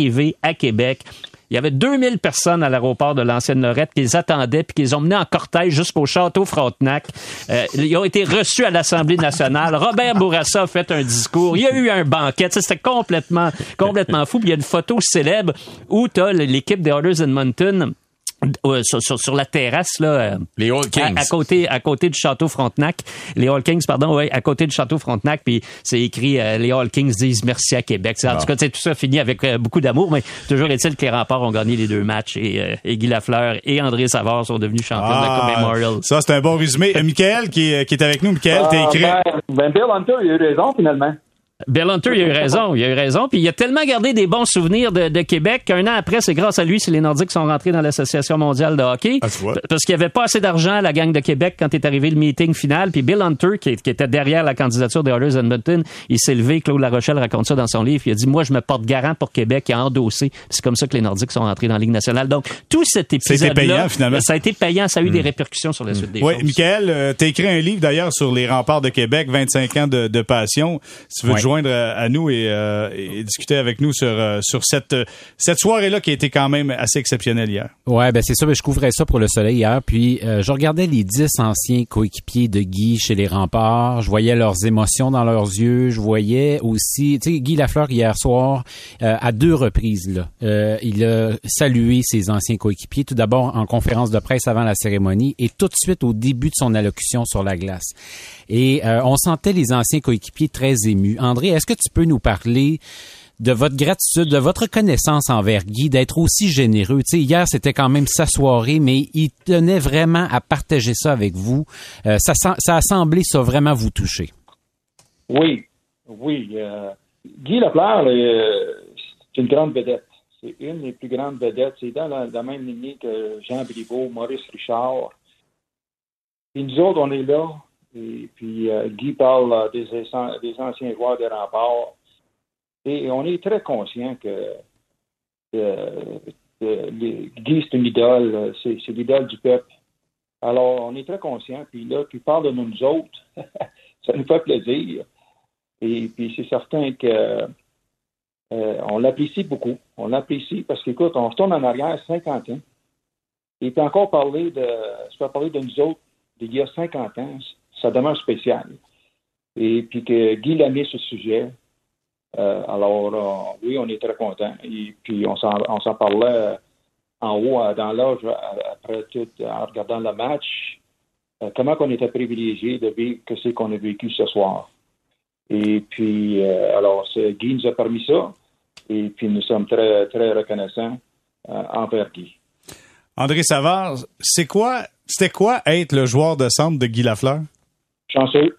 [SPEAKER 2] arrivé à Québec. Il y avait 2000 personnes à l'aéroport de l'Ancienne-Lorette qui les attendaient puis qui les ont menés en cortège jusqu'au château Frontenac. Ils ont été reçus à l'Assemblée nationale. Robert Bourassa a fait un discours. Il y a eu un banquet. C'était complètement fou. Puis il y a une photo célèbre où tu as l'équipe des Oilers Edmonton sur la terrasse là,
[SPEAKER 4] les All Kings
[SPEAKER 2] à côté du château Frontenac, les All Kings à côté du château Frontenac, puis c'est écrit les All Kings disent merci à Québec. En tout cas, tout ça finit avec beaucoup d'amour, mais toujours est-il que les Remparts ont gagné les 2 matchs et Guy Lafleur et André Savard sont devenus champions de la Coupe Memorial.
[SPEAKER 1] Ça c'est un bon résumé. Michael qui est avec nous. Michael, t'as écrit.
[SPEAKER 7] Bill Hunter, il a eu raison finalement.
[SPEAKER 2] Bill Hunter, il a eu raison. Puis il a tellement gardé des bons souvenirs de Québec qu'un an après, c'est grâce à lui si les Nordiques sont rentrés dans l'Association mondiale de hockey. Parce qu'il n'y avait pas assez d'argent à la gang de Québec quand est arrivé le meeting final. Puis Bill Hunter, qui était derrière la candidature des Oilers Edmonton, il s'est levé. Claude Larochelle raconte ça dans son livre. Il a dit, moi, je me porte garant pour Québec. Il a endossé. C'est comme ça que les Nordiques sont rentrés dans la Ligue nationale. Donc, tout cet épisode-là,
[SPEAKER 1] payant, finalement.
[SPEAKER 2] Ça a été payant. Ça a eu des répercussions sur la suite des choses.
[SPEAKER 1] Oui, Michael, t'as écrit un livre d'ailleurs sur les Remparts de Québec, 25 ans de passion. Si tu veux te joindre à nous et discuter avec nous sur cette soirée-là qui a été quand même assez exceptionnelle hier.
[SPEAKER 3] Ouais, ben c'est ça, je couvrais ça pour Le Soleil hier, puis je regardais les 10 anciens coéquipiers de Guy chez les Remparts, je voyais leurs émotions dans leurs yeux, je voyais aussi, tu sais, Guy Lafleur hier soir, à 2 reprises, là, il a salué ses anciens coéquipiers, tout d'abord en conférence de presse avant la cérémonie et tout de suite au début de son allocution sur la glace. Et on sentait les anciens coéquipiers très émus. André, est-ce que tu peux nous parler de votre gratitude, de votre reconnaissance envers Guy, d'être aussi généreux? Tu sais, hier, c'était quand même sa soirée, mais il tenait vraiment à partager ça avec vous. Ça a semblé ça vraiment vous toucher.
[SPEAKER 7] Oui. Guy Lafleur, c'est une grande vedette. C'est une des plus grandes vedettes. C'est dans la même lignée que Jean Briveau, Maurice Richard. Et nous autres, on est là. Et puis, Guy parle des anciens joueurs des Remparts. Et on est très conscient que Guy, c'est une idole. C'est l'idole du peuple. Alors, on est très conscient. Puis là, tu parles de nous autres. Ça nous fait plaisir. Et puis, c'est certain que on l'apprécie beaucoup. On l'apprécie parce qu'écoute, on retourne en arrière 50 ans. Et puis encore parler de nous autres d'il y a 50 ans, ça demeure spécial. Et puis que Guy l'a mis sur ce sujet. Alors, oui, on est très contents. Et puis, on s'en parlait en haut, dans l'âge, après tout, en regardant le match, comment on était privilégiés de vivre ce qu'on a vécu ce soir. Et puis, alors, Guy nous a permis ça. Et puis, nous sommes très, très reconnaissants envers Guy.
[SPEAKER 1] André Savard, c'était quoi être le joueur de centre de Guy Lafleur?
[SPEAKER 7] Chanceux.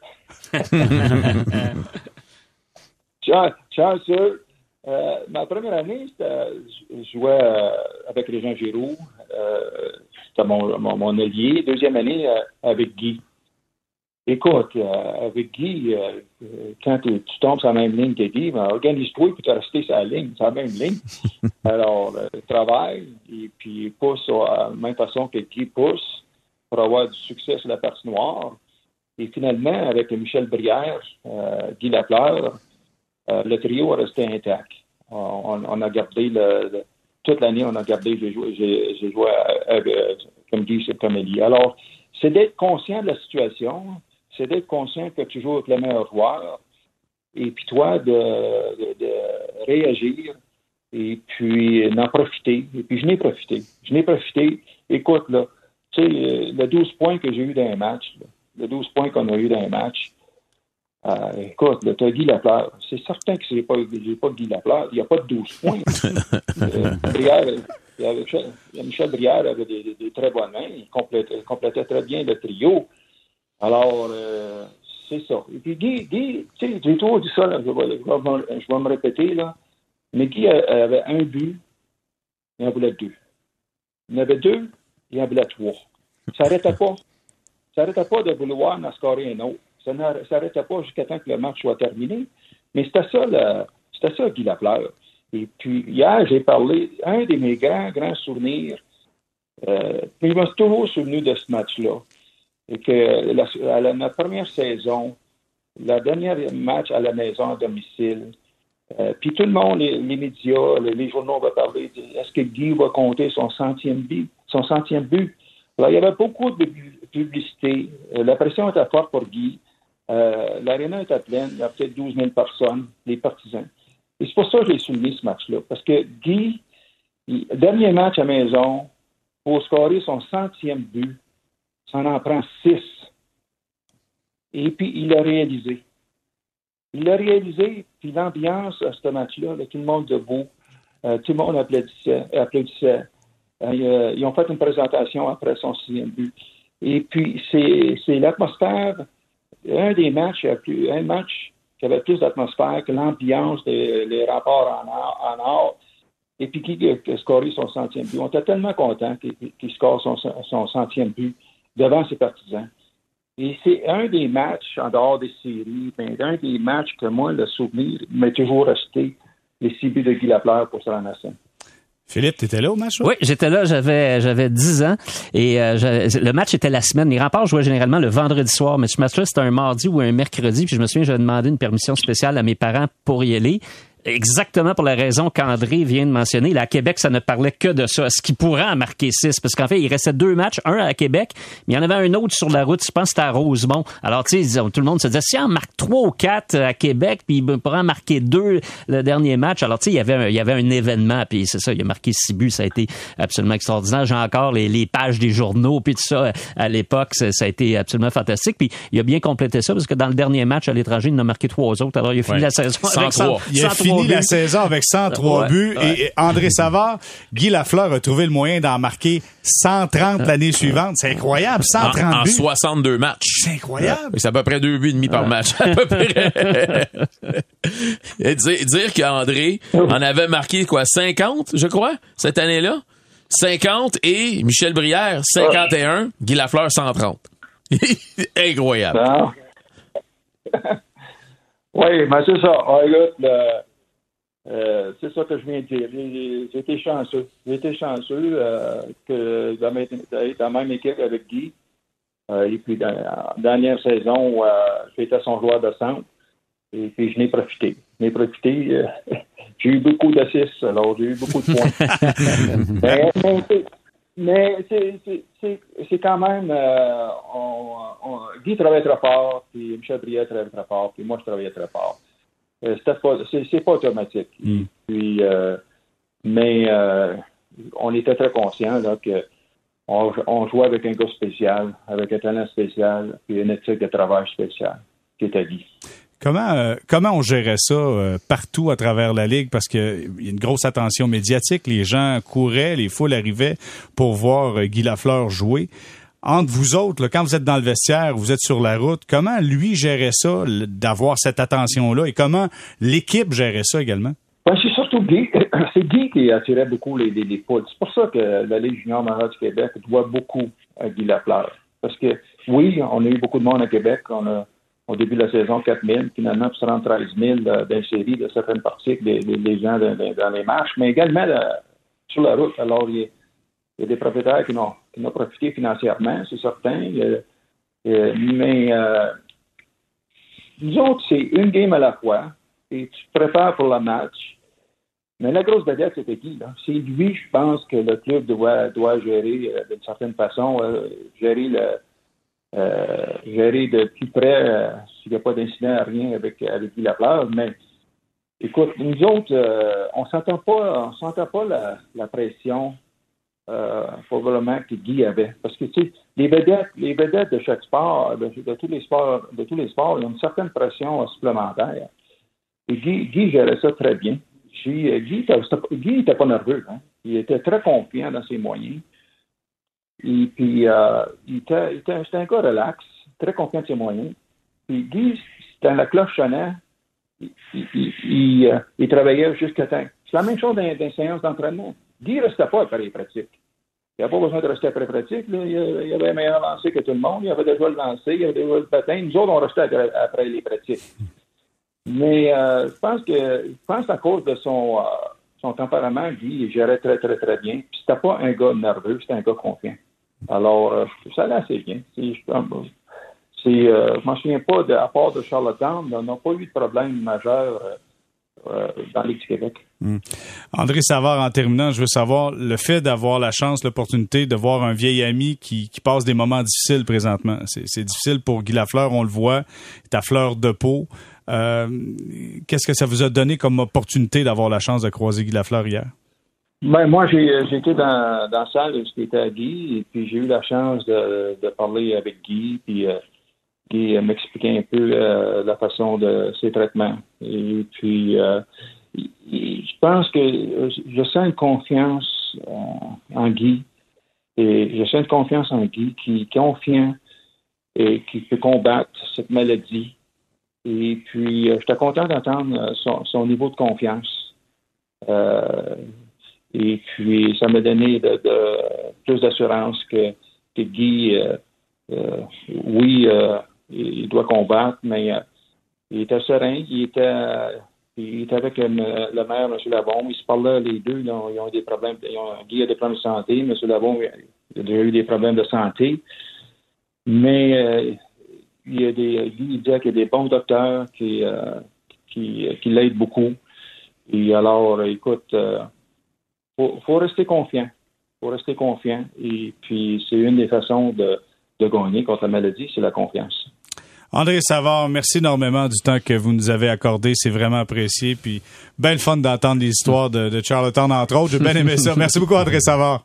[SPEAKER 7] Chanceux. Ma première année, je jouais avec Régent Giroux. C'était mon allié. Deuxième année, avec Guy. Écoute, avec Guy, quand tu tombes sur la même ligne que Guy, organise-toi et tu restes sur la ligne, sur la même ligne. Alors, travaille et puis pousse de la même façon que Guy pousse pour avoir du succès sur la patinoire. Et finalement, avec Michel Brière, Guy Lafleur, le trio est resté intact. On a gardé toute l'année, j'ai joué comme Guy, c'est comme Elie. Alors, c'est d'être conscient de la situation, c'est d'être conscient que tu joues avec le meilleur joueur, et puis toi, de réagir, et puis d'en profiter. Et puis je n'ai profité. Écoute, là, tu sais, le 12 points que j'ai eu dans un match, là, le 12 points qu'on a eu dans un match, écoute, tu as Guy Lafleur. C'est certain que j'ai pas Guy Lafleur. Il n'y a pas de 12 points. Michel Brière avait des très bonnes mains. Il complétait très bien le trio. Alors, c'est ça. Et puis Guy, tu sais, j'ai toujours dit ça, là, je vais me répéter, là, mais Guy avait un but, il en voulait 2. Il en avait 2, il en voulait 3. Ça n'arrêtait pas. Ça n'arrêtait pas de vouloir en scorer un autre. Ça n'arrêtait pas jusqu'à temps que le match soit terminé. Mais c'était ça Guy Lafleur. Et puis, hier, j'ai parlé, un de mes grands souvenirs, je me suis toujours souvenu de ce match-là. Et que notre première saison, la dernière match à la maison à domicile, Puis tout le monde, les médias, les journaux vont parler. Est-ce que Guy va compter son centième but? Alors, il y avait beaucoup de publicité. La pression était forte pour Guy. L'aréna était pleine. Il y a peut-être 12 000 personnes, les partisans. Et c'est pour ça que j'ai souligné ce match-là. Parce que Guy, dernier match à maison, pour scorer son centième but, ça en prend 6. Et puis, il l'a réalisé. Puis l'ambiance à ce match-là, tout le monde debout, tout le monde applaudissait. Ils ont fait une présentation après son 6e but. Et puis, c'est l'atmosphère, un match qui avait plus d'atmosphère que l'ambiance, les rapports en or. Et puis, qui a scoré son 100e but. On était tellement contents qu'il score son 100e but devant ses partisans. Et c'est un des matchs, en dehors des séries, un des matchs que moi, le souvenir m'est toujours resté, les 6 buts de Guy Lafleur pour se rendre à ça.
[SPEAKER 1] Philippe, t'étais là au match?
[SPEAKER 2] Oui, j'étais là, j'avais 10 ans et le match était la semaine. Les Remparts jouaient généralement le vendredi soir, mais ce match-là, c'était un mardi ou un mercredi. Puis je me souviens, j'avais demandé une permission spéciale à mes parents pour y aller. Exactement pour la raison qu'André vient de mentionner. Là, à Québec, ça ne parlait que de ça. Est-ce qu'il pourrait en marquer 6? Parce qu'en fait, il restait 2 matchs, un à Québec, mais il y en avait un autre sur la route, je pense que c'était à Rosemont. Alors, tu sais, tout le monde se disait, si on marque 3 ou 4 à Québec, puis il pourrait en marquer 2 le dernier match. Alors, tu sais, il y avait un événement, puis c'est ça, il a marqué 6 buts, ça a été absolument extraordinaire. J'ai encore les pages des journaux, puis tout ça, à l'époque, ça a été absolument fantastique. Puis il a bien complété ça, parce que dans le dernier match à l'étranger, il en a marqué 3 autres. Alors, il a fini la saison avec 103.
[SPEAKER 1] Il a fini la saison avec 103 buts. Et André Savard, Guy Lafleur a trouvé le moyen d'en marquer 130 l'année suivante. C'est incroyable, 130 buts.
[SPEAKER 4] En 62 matchs.
[SPEAKER 1] C'est incroyable.
[SPEAKER 4] C'est à peu près 2 buts et demi par match. À peu près. Et dire qu'André en avait marqué, 50, je crois, cette année-là? 50 et Michel Brière, 51. Guy Lafleur, 130. Incroyable.
[SPEAKER 7] Oui, mais c'est ça. C'est ça que je viens de dire. J'ai été chanceux. Que d'être dans la même équipe avec Guy. Et puis, dans la dernière saison, j'étais son joueur de centre. Et puis, je n'ai profité. J'ai eu beaucoup d'assists, alors j'ai eu beaucoup de points. mais c'est quand même... Guy travaillait très fort, puis Michel Brière travaillait très fort, puis moi, je travaillais très fort. C'est pas automatique. Puis, mais on était très conscients là, que on jouait avec un gars spécial, avec un talent spécial, puis une éthique de travail spéciale, qui était Guy.
[SPEAKER 1] Comment on gérait ça partout à travers la Ligue? Parce qu'il y a une grosse attention médiatique. Les gens couraient, les foules arrivaient pour voir Guy Lafleur jouer. Entre vous autres, là, quand vous êtes dans le vestiaire, vous êtes sur la route, comment lui gérait ça, d'avoir cette attention-là, et comment l'équipe gérait ça également?
[SPEAKER 7] Ben, c'est surtout Guy. C'est Guy qui attirait beaucoup les foules. C'est pour ça que la Ligue junior majeure du Québec doit beaucoup à Guy Lafleur. Parce que, oui, on a eu beaucoup de monde à Québec. On a, au début de la saison, 4 000, finalement, pour se rendre 13 000 d'une série de certaines parties, les gens dans les marches, mais également sur la route. Alors, il y a des propriétaires qui n'ont profité financièrement, c'est certain. Mais nous autres, c'est une game à la fois. Et tu te prépares pour le match. Mais la grosse vedette, c'était Guy. Là. C'est lui, je pense, que le club doit gérer d'une certaine façon, gérer de plus près s'il n'y a pas d'incident, rien avec Guy Lafleur. Mais écoute, nous autres, on ne sentait pas la pression probablement que Guy avait. Parce que tu sais, les vedettes de chaque sport, de tous les sports, ils ont une certaine pression supplémentaire. Et Guy gérait ça très bien. Guy n'était pas nerveux. Hein? Il était très confiant dans ses moyens. Et puis, c'était un gars relax, très confiant de ses moyens. Puis Guy, quand la cloche sonnait, il travaillait jusqu'à temps. C'est la même chose dans les séances d'entraînement. Guy ne restait pas après les pratiques. Il n'avait pas besoin de rester après les pratiques. Là. Il avait un meilleur lancer que tout le monde. Il avait déjà le lancer, il avait déjà le patin. Nous autres, on restait après les pratiques. Mais je pense à cause de son tempérament, Guy, il gérait très, très, très bien. Puis c'était pas un gars nerveux, c'était un gars confiant. Alors, ça allait assez bien. Je m'en souviens pas, à part de Charlottetown, on n'a pas eu de problème majeur dans la Ligue du Québec.
[SPEAKER 1] André Savard, en terminant, je veux savoir, le fait d'avoir la chance, l'opportunité de voir un vieil ami qui passe des moments difficiles présentement. C'est difficile pour Guy Lafleur, on le voit, ta fleur de peau. Qu'est-ce que ça vous a donné comme opportunité d'avoir la chance de croiser Guy Lafleur hier?
[SPEAKER 7] Ben, moi, j'ai été dans la salle où c'était à Guy, et puis j'ai eu la chance de parler avec Guy, puis Guy m'expliquait un peu la façon de ses traitements. Et puis, je pense que je sens une confiance en Guy, et je sens une confiance en Guy qui est confiant et qui peut combattre cette maladie. Et puis, j'étais content d'entendre son niveau de confiance. Et puis, ça m'a donné plus d'assurance que Guy, oui, il doit combattre, mais il était serein, il était avec le maire, M. Labombe. Ils se parlaient les deux, ils ont des problèmes. Guy a des problèmes de santé, M. Labombe il a déjà eu des problèmes de santé. Mais Guy disait qu'il y a des bons docteurs qui l'aident beaucoup. Et alors, écoute, faut rester confiant. Faut rester confiant. Et puis, c'est une des façons de gagner contre la maladie, c'est la confiance.
[SPEAKER 1] André Savard, merci énormément du temps que vous nous avez accordé. C'est vraiment apprécié. Puis, bien le fun d'entendre les histoires de Charlottetown, entre autres. J'ai bien aimé ça. Merci beaucoup, André Savard.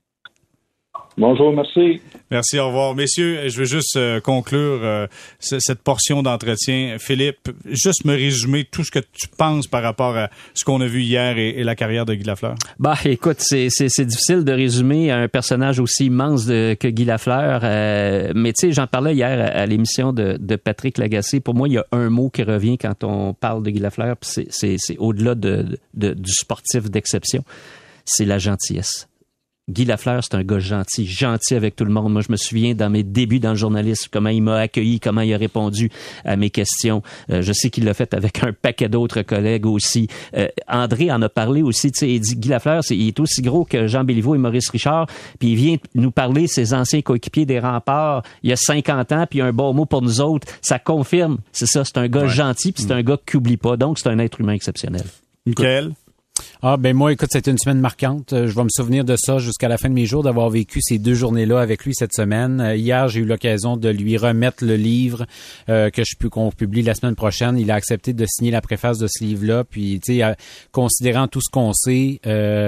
[SPEAKER 7] Bonjour, merci.
[SPEAKER 1] Merci, au revoir. Messieurs, je veux juste conclure cette portion d'entretien. Philippe, juste me résumer tout ce que tu penses par rapport à ce qu'on a vu hier et la carrière de Guy Lafleur.
[SPEAKER 2] Bah, écoute, c'est difficile de résumer un personnage aussi immense que Guy Lafleur. Mais tu sais, j'en parlais hier à l'émission de Patrick Lagacé. Pour moi, il y a un mot qui revient quand on parle de Guy Lafleur, puis c'est au-delà du sportif d'exception. C'est la gentillesse. Guy Lafleur, c'est un gars gentil avec tout le monde. Moi, je me souviens dans mes débuts dans le journalisme, comment il m'a accueilli, comment il a répondu à mes questions. Je sais qu'il l'a fait avec un paquet d'autres collègues aussi. André en a parlé aussi. Tu sais, il dit Guy Lafleur, il est aussi gros que Jean Béliveau et Maurice Richard. Puis il vient nous parler ses anciens coéquipiers des Remparts il y a 50 ans, puis il a un bon mot pour nous autres. Ça confirme. C'est ça, c'est un gars gentil, puis c'est un gars qui oublie pas. Donc, c'est un être humain exceptionnel.
[SPEAKER 1] Michael?
[SPEAKER 3] Ah, ben moi, écoute, c'était une semaine marquante. Je vais me souvenir de ça jusqu'à la fin de mes jours, d'avoir vécu ces 2 journées-là avec lui cette semaine. Hier, j'ai eu l'occasion de lui remettre le livre qu'on publie la semaine prochaine. Il a accepté de signer la préface de ce livre-là. Puis, tu sais, considérant tout ce qu'on sait,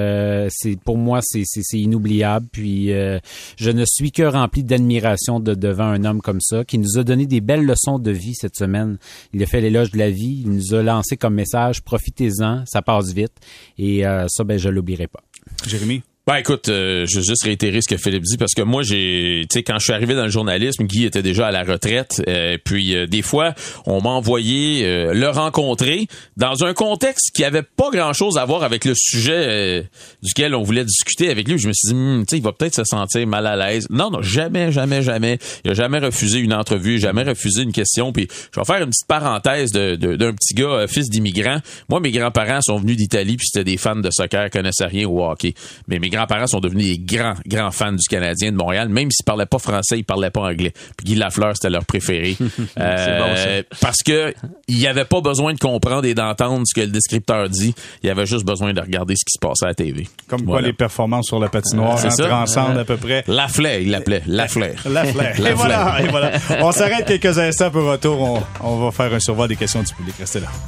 [SPEAKER 3] pour moi, c'est inoubliable. Puis, je ne suis que rempli d'admiration devant un homme comme ça, qui nous a donné des belles leçons de vie cette semaine. Il a fait l'éloge de la vie. Il nous a lancé comme message, profitez-en, ça passe vite. Et ça, ben, je l'oublierai pas.
[SPEAKER 1] Jérémy?
[SPEAKER 4] Ben écoute, je veux juste réitérer ce que Philippe dit parce que moi quand je suis arrivé dans le journalisme, Guy était déjà à la retraite. Puis des fois, on m'a envoyé le rencontrer dans un contexte qui avait pas grand-chose à voir avec le sujet duquel on voulait discuter avec lui. Je me suis dit, il va peut-être se sentir mal à l'aise. Non, jamais. Il a jamais refusé une entrevue, jamais refusé une question. Puis je vais faire une petite parenthèse d'un petit gars, fils d'immigrants. Moi, mes grands-parents sont venus d'Italie puis c'était des fans de soccer, connaissaient rien au hockey. Mais mes grands-parents sont devenus des grands fans du Canadien de Montréal. Même s'ils parlaient pas français, ils parlaient pas anglais. Puis Guy Lafleur, c'était leur préféré. C'est bon, ça. Parce que il y avait pas besoin de comprendre et d'entendre ce que le descripteur dit. Il y avait juste besoin de regarder ce qui se passait à la TV.
[SPEAKER 1] Comme quoi les performances sur la patinoire transcendent à peu près.
[SPEAKER 4] Lafleur, il l'appelait. Lafleur.
[SPEAKER 1] Et voilà. On s'arrête quelques instants pour retour. On va faire un survol des questions du public. Restez là.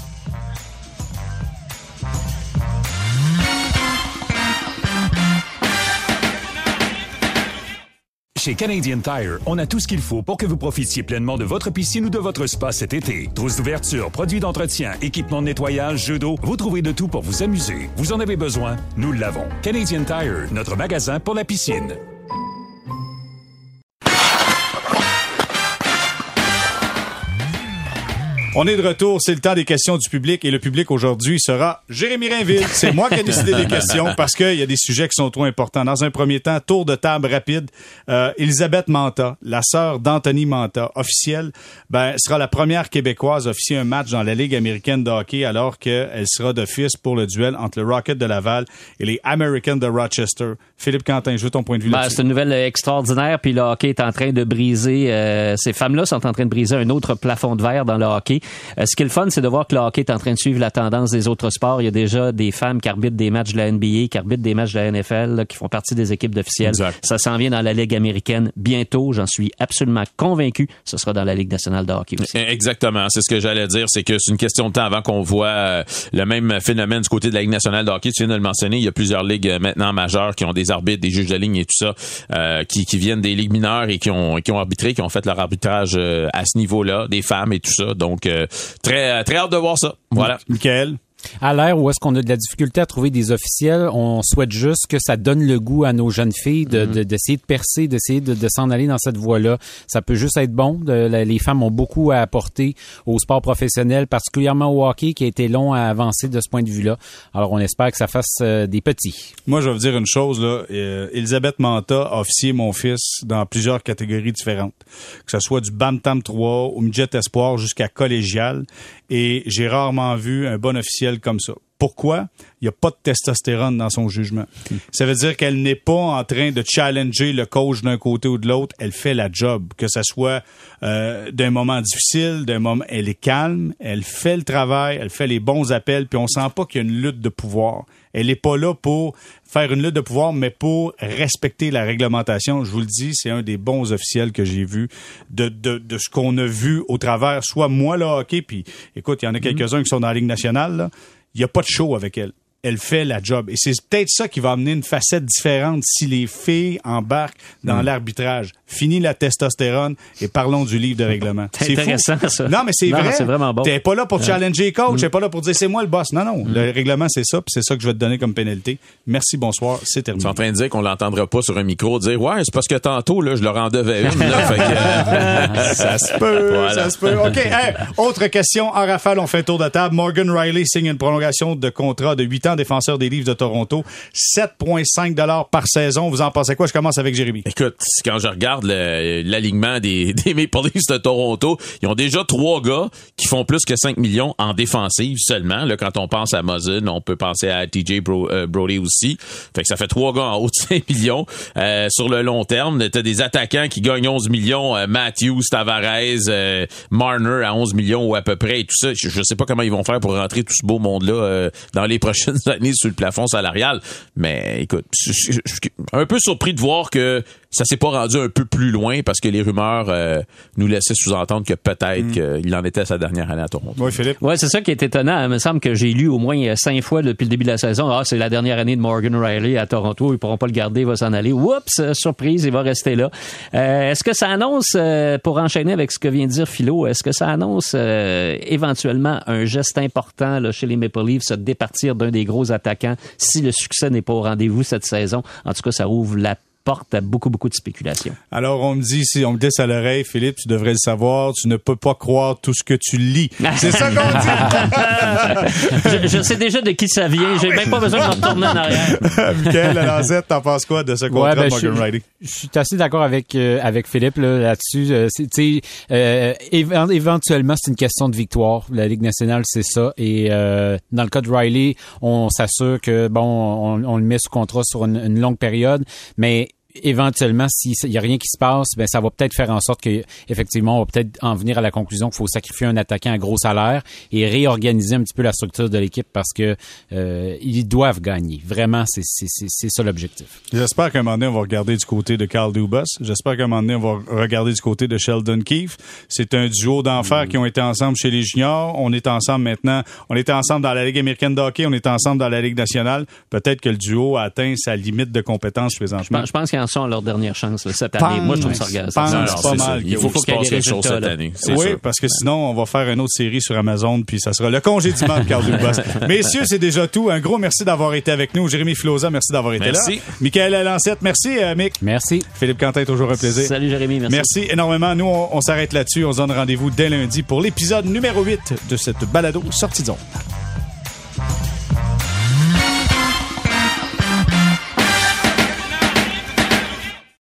[SPEAKER 6] Chez Canadian Tire, on a tout ce qu'il faut pour que vous profitiez pleinement de votre piscine ou de votre spa cet été. Trousse d'ouverture, produits d'entretien, équipements de nettoyage, jeux d'eau, vous trouverez de tout pour vous amuser. Vous en avez besoin? Nous l'avons. Canadian Tire, notre magasin pour la piscine.
[SPEAKER 1] On est de retour, c'est le temps des questions du public et le public aujourd'hui sera Jérémy Rainville. C'est moi qui ai décidé des questions parce qu'il y a des sujets qui sont trop importants. Dans un premier temps, tour de table rapide. Elisabeth Manta, la sœur d'Anthony Manta, officielle, sera la première Québécoise à officier un match dans la Ligue américaine de hockey alors qu'elle sera d'office pour le duel entre le Rocket de Laval et les Americans de Rochester. Philippe Quentin, je veux ton point de vue là-dessus.
[SPEAKER 2] C'est une nouvelle extraordinaire, puis le hockey est en train de briser, ces femmes-là sont en train de briser un autre plafond de verre dans le hockey. aller. Ce qui est le fun, c'est de voir que le hockey est en train de suivre la tendance des autres sports. Il y a déjà des femmes qui arbitrent des matchs de la NBA, qui arbitrent des matchs de la NFL, là, qui font partie des équipes d'officiels. Exact. Ça s'en vient dans la Ligue américaine bientôt. J'en suis absolument convaincu. Ce sera dans la Ligue nationale de hockey aussi.
[SPEAKER 4] Exactement. C'est ce que j'allais dire. C'est que c'est une question de temps avant qu'on voit le même phénomène du côté de la Ligue nationale de hockey. Tu viens de le mentionner. Il y a plusieurs ligues maintenant majeures qui ont des arbitres, des juges de ligne et tout ça, qui viennent des ligues mineures et qui ont arbitré, qui ont fait leur arbitrage à ce niveau-là, des femmes et tout ça. Donc, très, très hâte de voir ça. Voilà.
[SPEAKER 1] Michael?
[SPEAKER 3] À l'ère où est-ce qu'on a de la difficulté à trouver des officiels, on souhaite juste que ça donne le goût à nos jeunes filles d'essayer de percer, d'essayer de s'en aller dans cette voie-là. Ça peut juste être bon. Les femmes ont beaucoup à apporter au sport professionnel, particulièrement au hockey, qui a été long à avancer de ce point de vue-là. Alors, on espère que ça fasse des petits.
[SPEAKER 1] Moi, je vais vous dire une chose, là. Elisabeth Manta a officié mon fils dans plusieurs catégories différentes. Que ce soit du Bantam 3 au midget espoir jusqu'à collégial. Et j'ai rarement vu un bon officiel comme ça. Pourquoi? Il n'y a pas de testostérone dans son jugement. Ça veut dire qu'elle n'est pas en train de challenger le coach d'un côté ou de l'autre. Elle fait la job. Que ça soit d'un moment difficile, d'un moment... Elle est calme, elle fait le travail, elle fait les bons appels, puis on sent pas qu'il y a une lutte de pouvoir. Elle n'est pas là pour faire une lutte de pouvoir, mais pour respecter la réglementation. Je vous le dis, c'est un des bons officiels que j'ai vu de ce qu'on a vu au travers, soit moi, le hockey, puis écoute, il y en a quelques-uns qui sont dans la Ligue nationale, là. Il n'y a pas de show avec elle. Elle fait la job. Et c'est peut-être ça qui va amener une facette différente si les filles embarquent dans l'arbitrage. Fini la testostérone et parlons du livre de règlement.
[SPEAKER 2] C'est intéressant,
[SPEAKER 1] fou.
[SPEAKER 2] Ça.
[SPEAKER 1] Non, mais c'est vrai.
[SPEAKER 2] C'est vraiment bon.
[SPEAKER 1] T'es pas là pour challenger les coachs. T'es pas là pour dire c'est moi le boss. Non. Le règlement, c'est ça. Puis c'est ça que je vais te donner comme pénalité. Merci, bonsoir. C'est terminé.
[SPEAKER 4] Tu es en train de dire qu'on l'entendra pas sur un micro dire ouais, c'est parce que tantôt, là, je leur en devais une. Là, fait que,
[SPEAKER 1] ça se peut. Voilà. Ça se peut. OK. Hey, autre question. En rafale, on fait un tour de table. Morgan Riley signe une prolongation de contrat de 8 ans, défenseur des Leafs de Toronto. 7,5 $ par saison. Vous en pensez quoi? Je commence avec Jérémy.
[SPEAKER 4] Écoute, quand je regarde l'alignement des Maple Leafs de Toronto, ils ont déjà 3 gars qui font plus que 5 millions en défensive seulement. Là, quand on pense à Muzzin, on peut penser à TJ Brody aussi. Fait que ça fait 3 gars en haut de 5 millions. Sur le long terme, t'as des attaquants qui gagnent 11 millions. Matthews, Tavares, Marner à 11 millions ou à peu près et tout ça. Je sais pas comment ils vont faire pour rentrer tout ce beau monde-là dans les prochaines années sur le plafond salarial. Mais écoute, je suis un peu surpris de voir que ça s'est pas rendu un peu plus loin parce que les rumeurs nous laissaient sous-entendre que peut-être qu'il en était à sa dernière année à Toronto.
[SPEAKER 1] Oui, Philippe.
[SPEAKER 2] Oui, c'est ça qui est étonnant. Il me semble que j'ai lu au moins 5 fois depuis le début de la saison. Ah, c'est la dernière année de Morgan Riley à Toronto. Ils pourront pas le garder, il va s'en aller. Oups, surprise, il va rester là. Est-ce que ça annonce, pour enchaîner avec ce que vient de dire Philo, est-ce que ça annonce éventuellement un geste important là, chez les Maple Leafs, se départir d'un des gros attaquants si le succès n'est pas au rendez-vous cette saison? En tout cas, ça ouvre la porte à beaucoup de spéculation.
[SPEAKER 1] Alors, on me dit à l'oreille, Philippe, tu devrais le savoir, tu ne peux pas croire tout ce que tu lis. C'est ça qu'on dit!
[SPEAKER 2] je sais déjà de qui ça vient. J'ai même pas besoin de me retourner en arrière.
[SPEAKER 1] Michael Lalancette, t'en penses quoi de ce contrat de Morgan Riley?
[SPEAKER 3] Je suis assez d'accord avec Philippe là-dessus. Éventuellement, c'est une question de victoire. La Ligue nationale, c'est ça. Et dans le cas de Riley, on s'assure que on le met sous contrat sur une longue période, mais éventuellement, s'il y a rien qui se passe, ben ça va peut-être faire en sorte que effectivement, on va peut-être en venir à la conclusion qu'il faut sacrifier un attaquant à gros salaire et réorganiser un petit peu la structure de l'équipe parce que ils doivent gagner. Vraiment, c'est ça l'objectif.
[SPEAKER 1] J'espère qu'à un moment donné, on va regarder du côté de Carl Dubas. J'espère qu'à un moment donné, on va regarder du côté de Sheldon Keefe. C'est un duo d'enfer qui ont été ensemble chez les juniors. On est ensemble maintenant. On était ensemble dans la Ligue américaine de hockey. On est ensemble dans la Ligue nationale. Peut-être que le duo a atteint sa limite de compétence présentement.
[SPEAKER 2] Je pense qu'ils en sont à leur dernière chance là, cette année. Moi, je trouve ça regarde.
[SPEAKER 1] Pas mal.
[SPEAKER 4] Il faut qu'il y ait des résultats cette année.
[SPEAKER 1] Oui, sûr. Parce que sinon, on va faire une autre série sur Amazon, puis ça sera le congédiement de Carl Dubas. Messieurs, c'est déjà tout. Un gros merci d'avoir été avec nous. Jérémy Filosa, merci d'avoir été là. Michael Lalancette, merci, Mick.
[SPEAKER 3] Merci.
[SPEAKER 1] Philippe Quentin, toujours un plaisir.
[SPEAKER 2] Salut, Jérémy, merci.
[SPEAKER 1] Merci énormément. Nous, on s'arrête là-dessus. On se donne rendez-vous dès lundi pour l'épisode numéro 8 de cette balado Sortie de zone.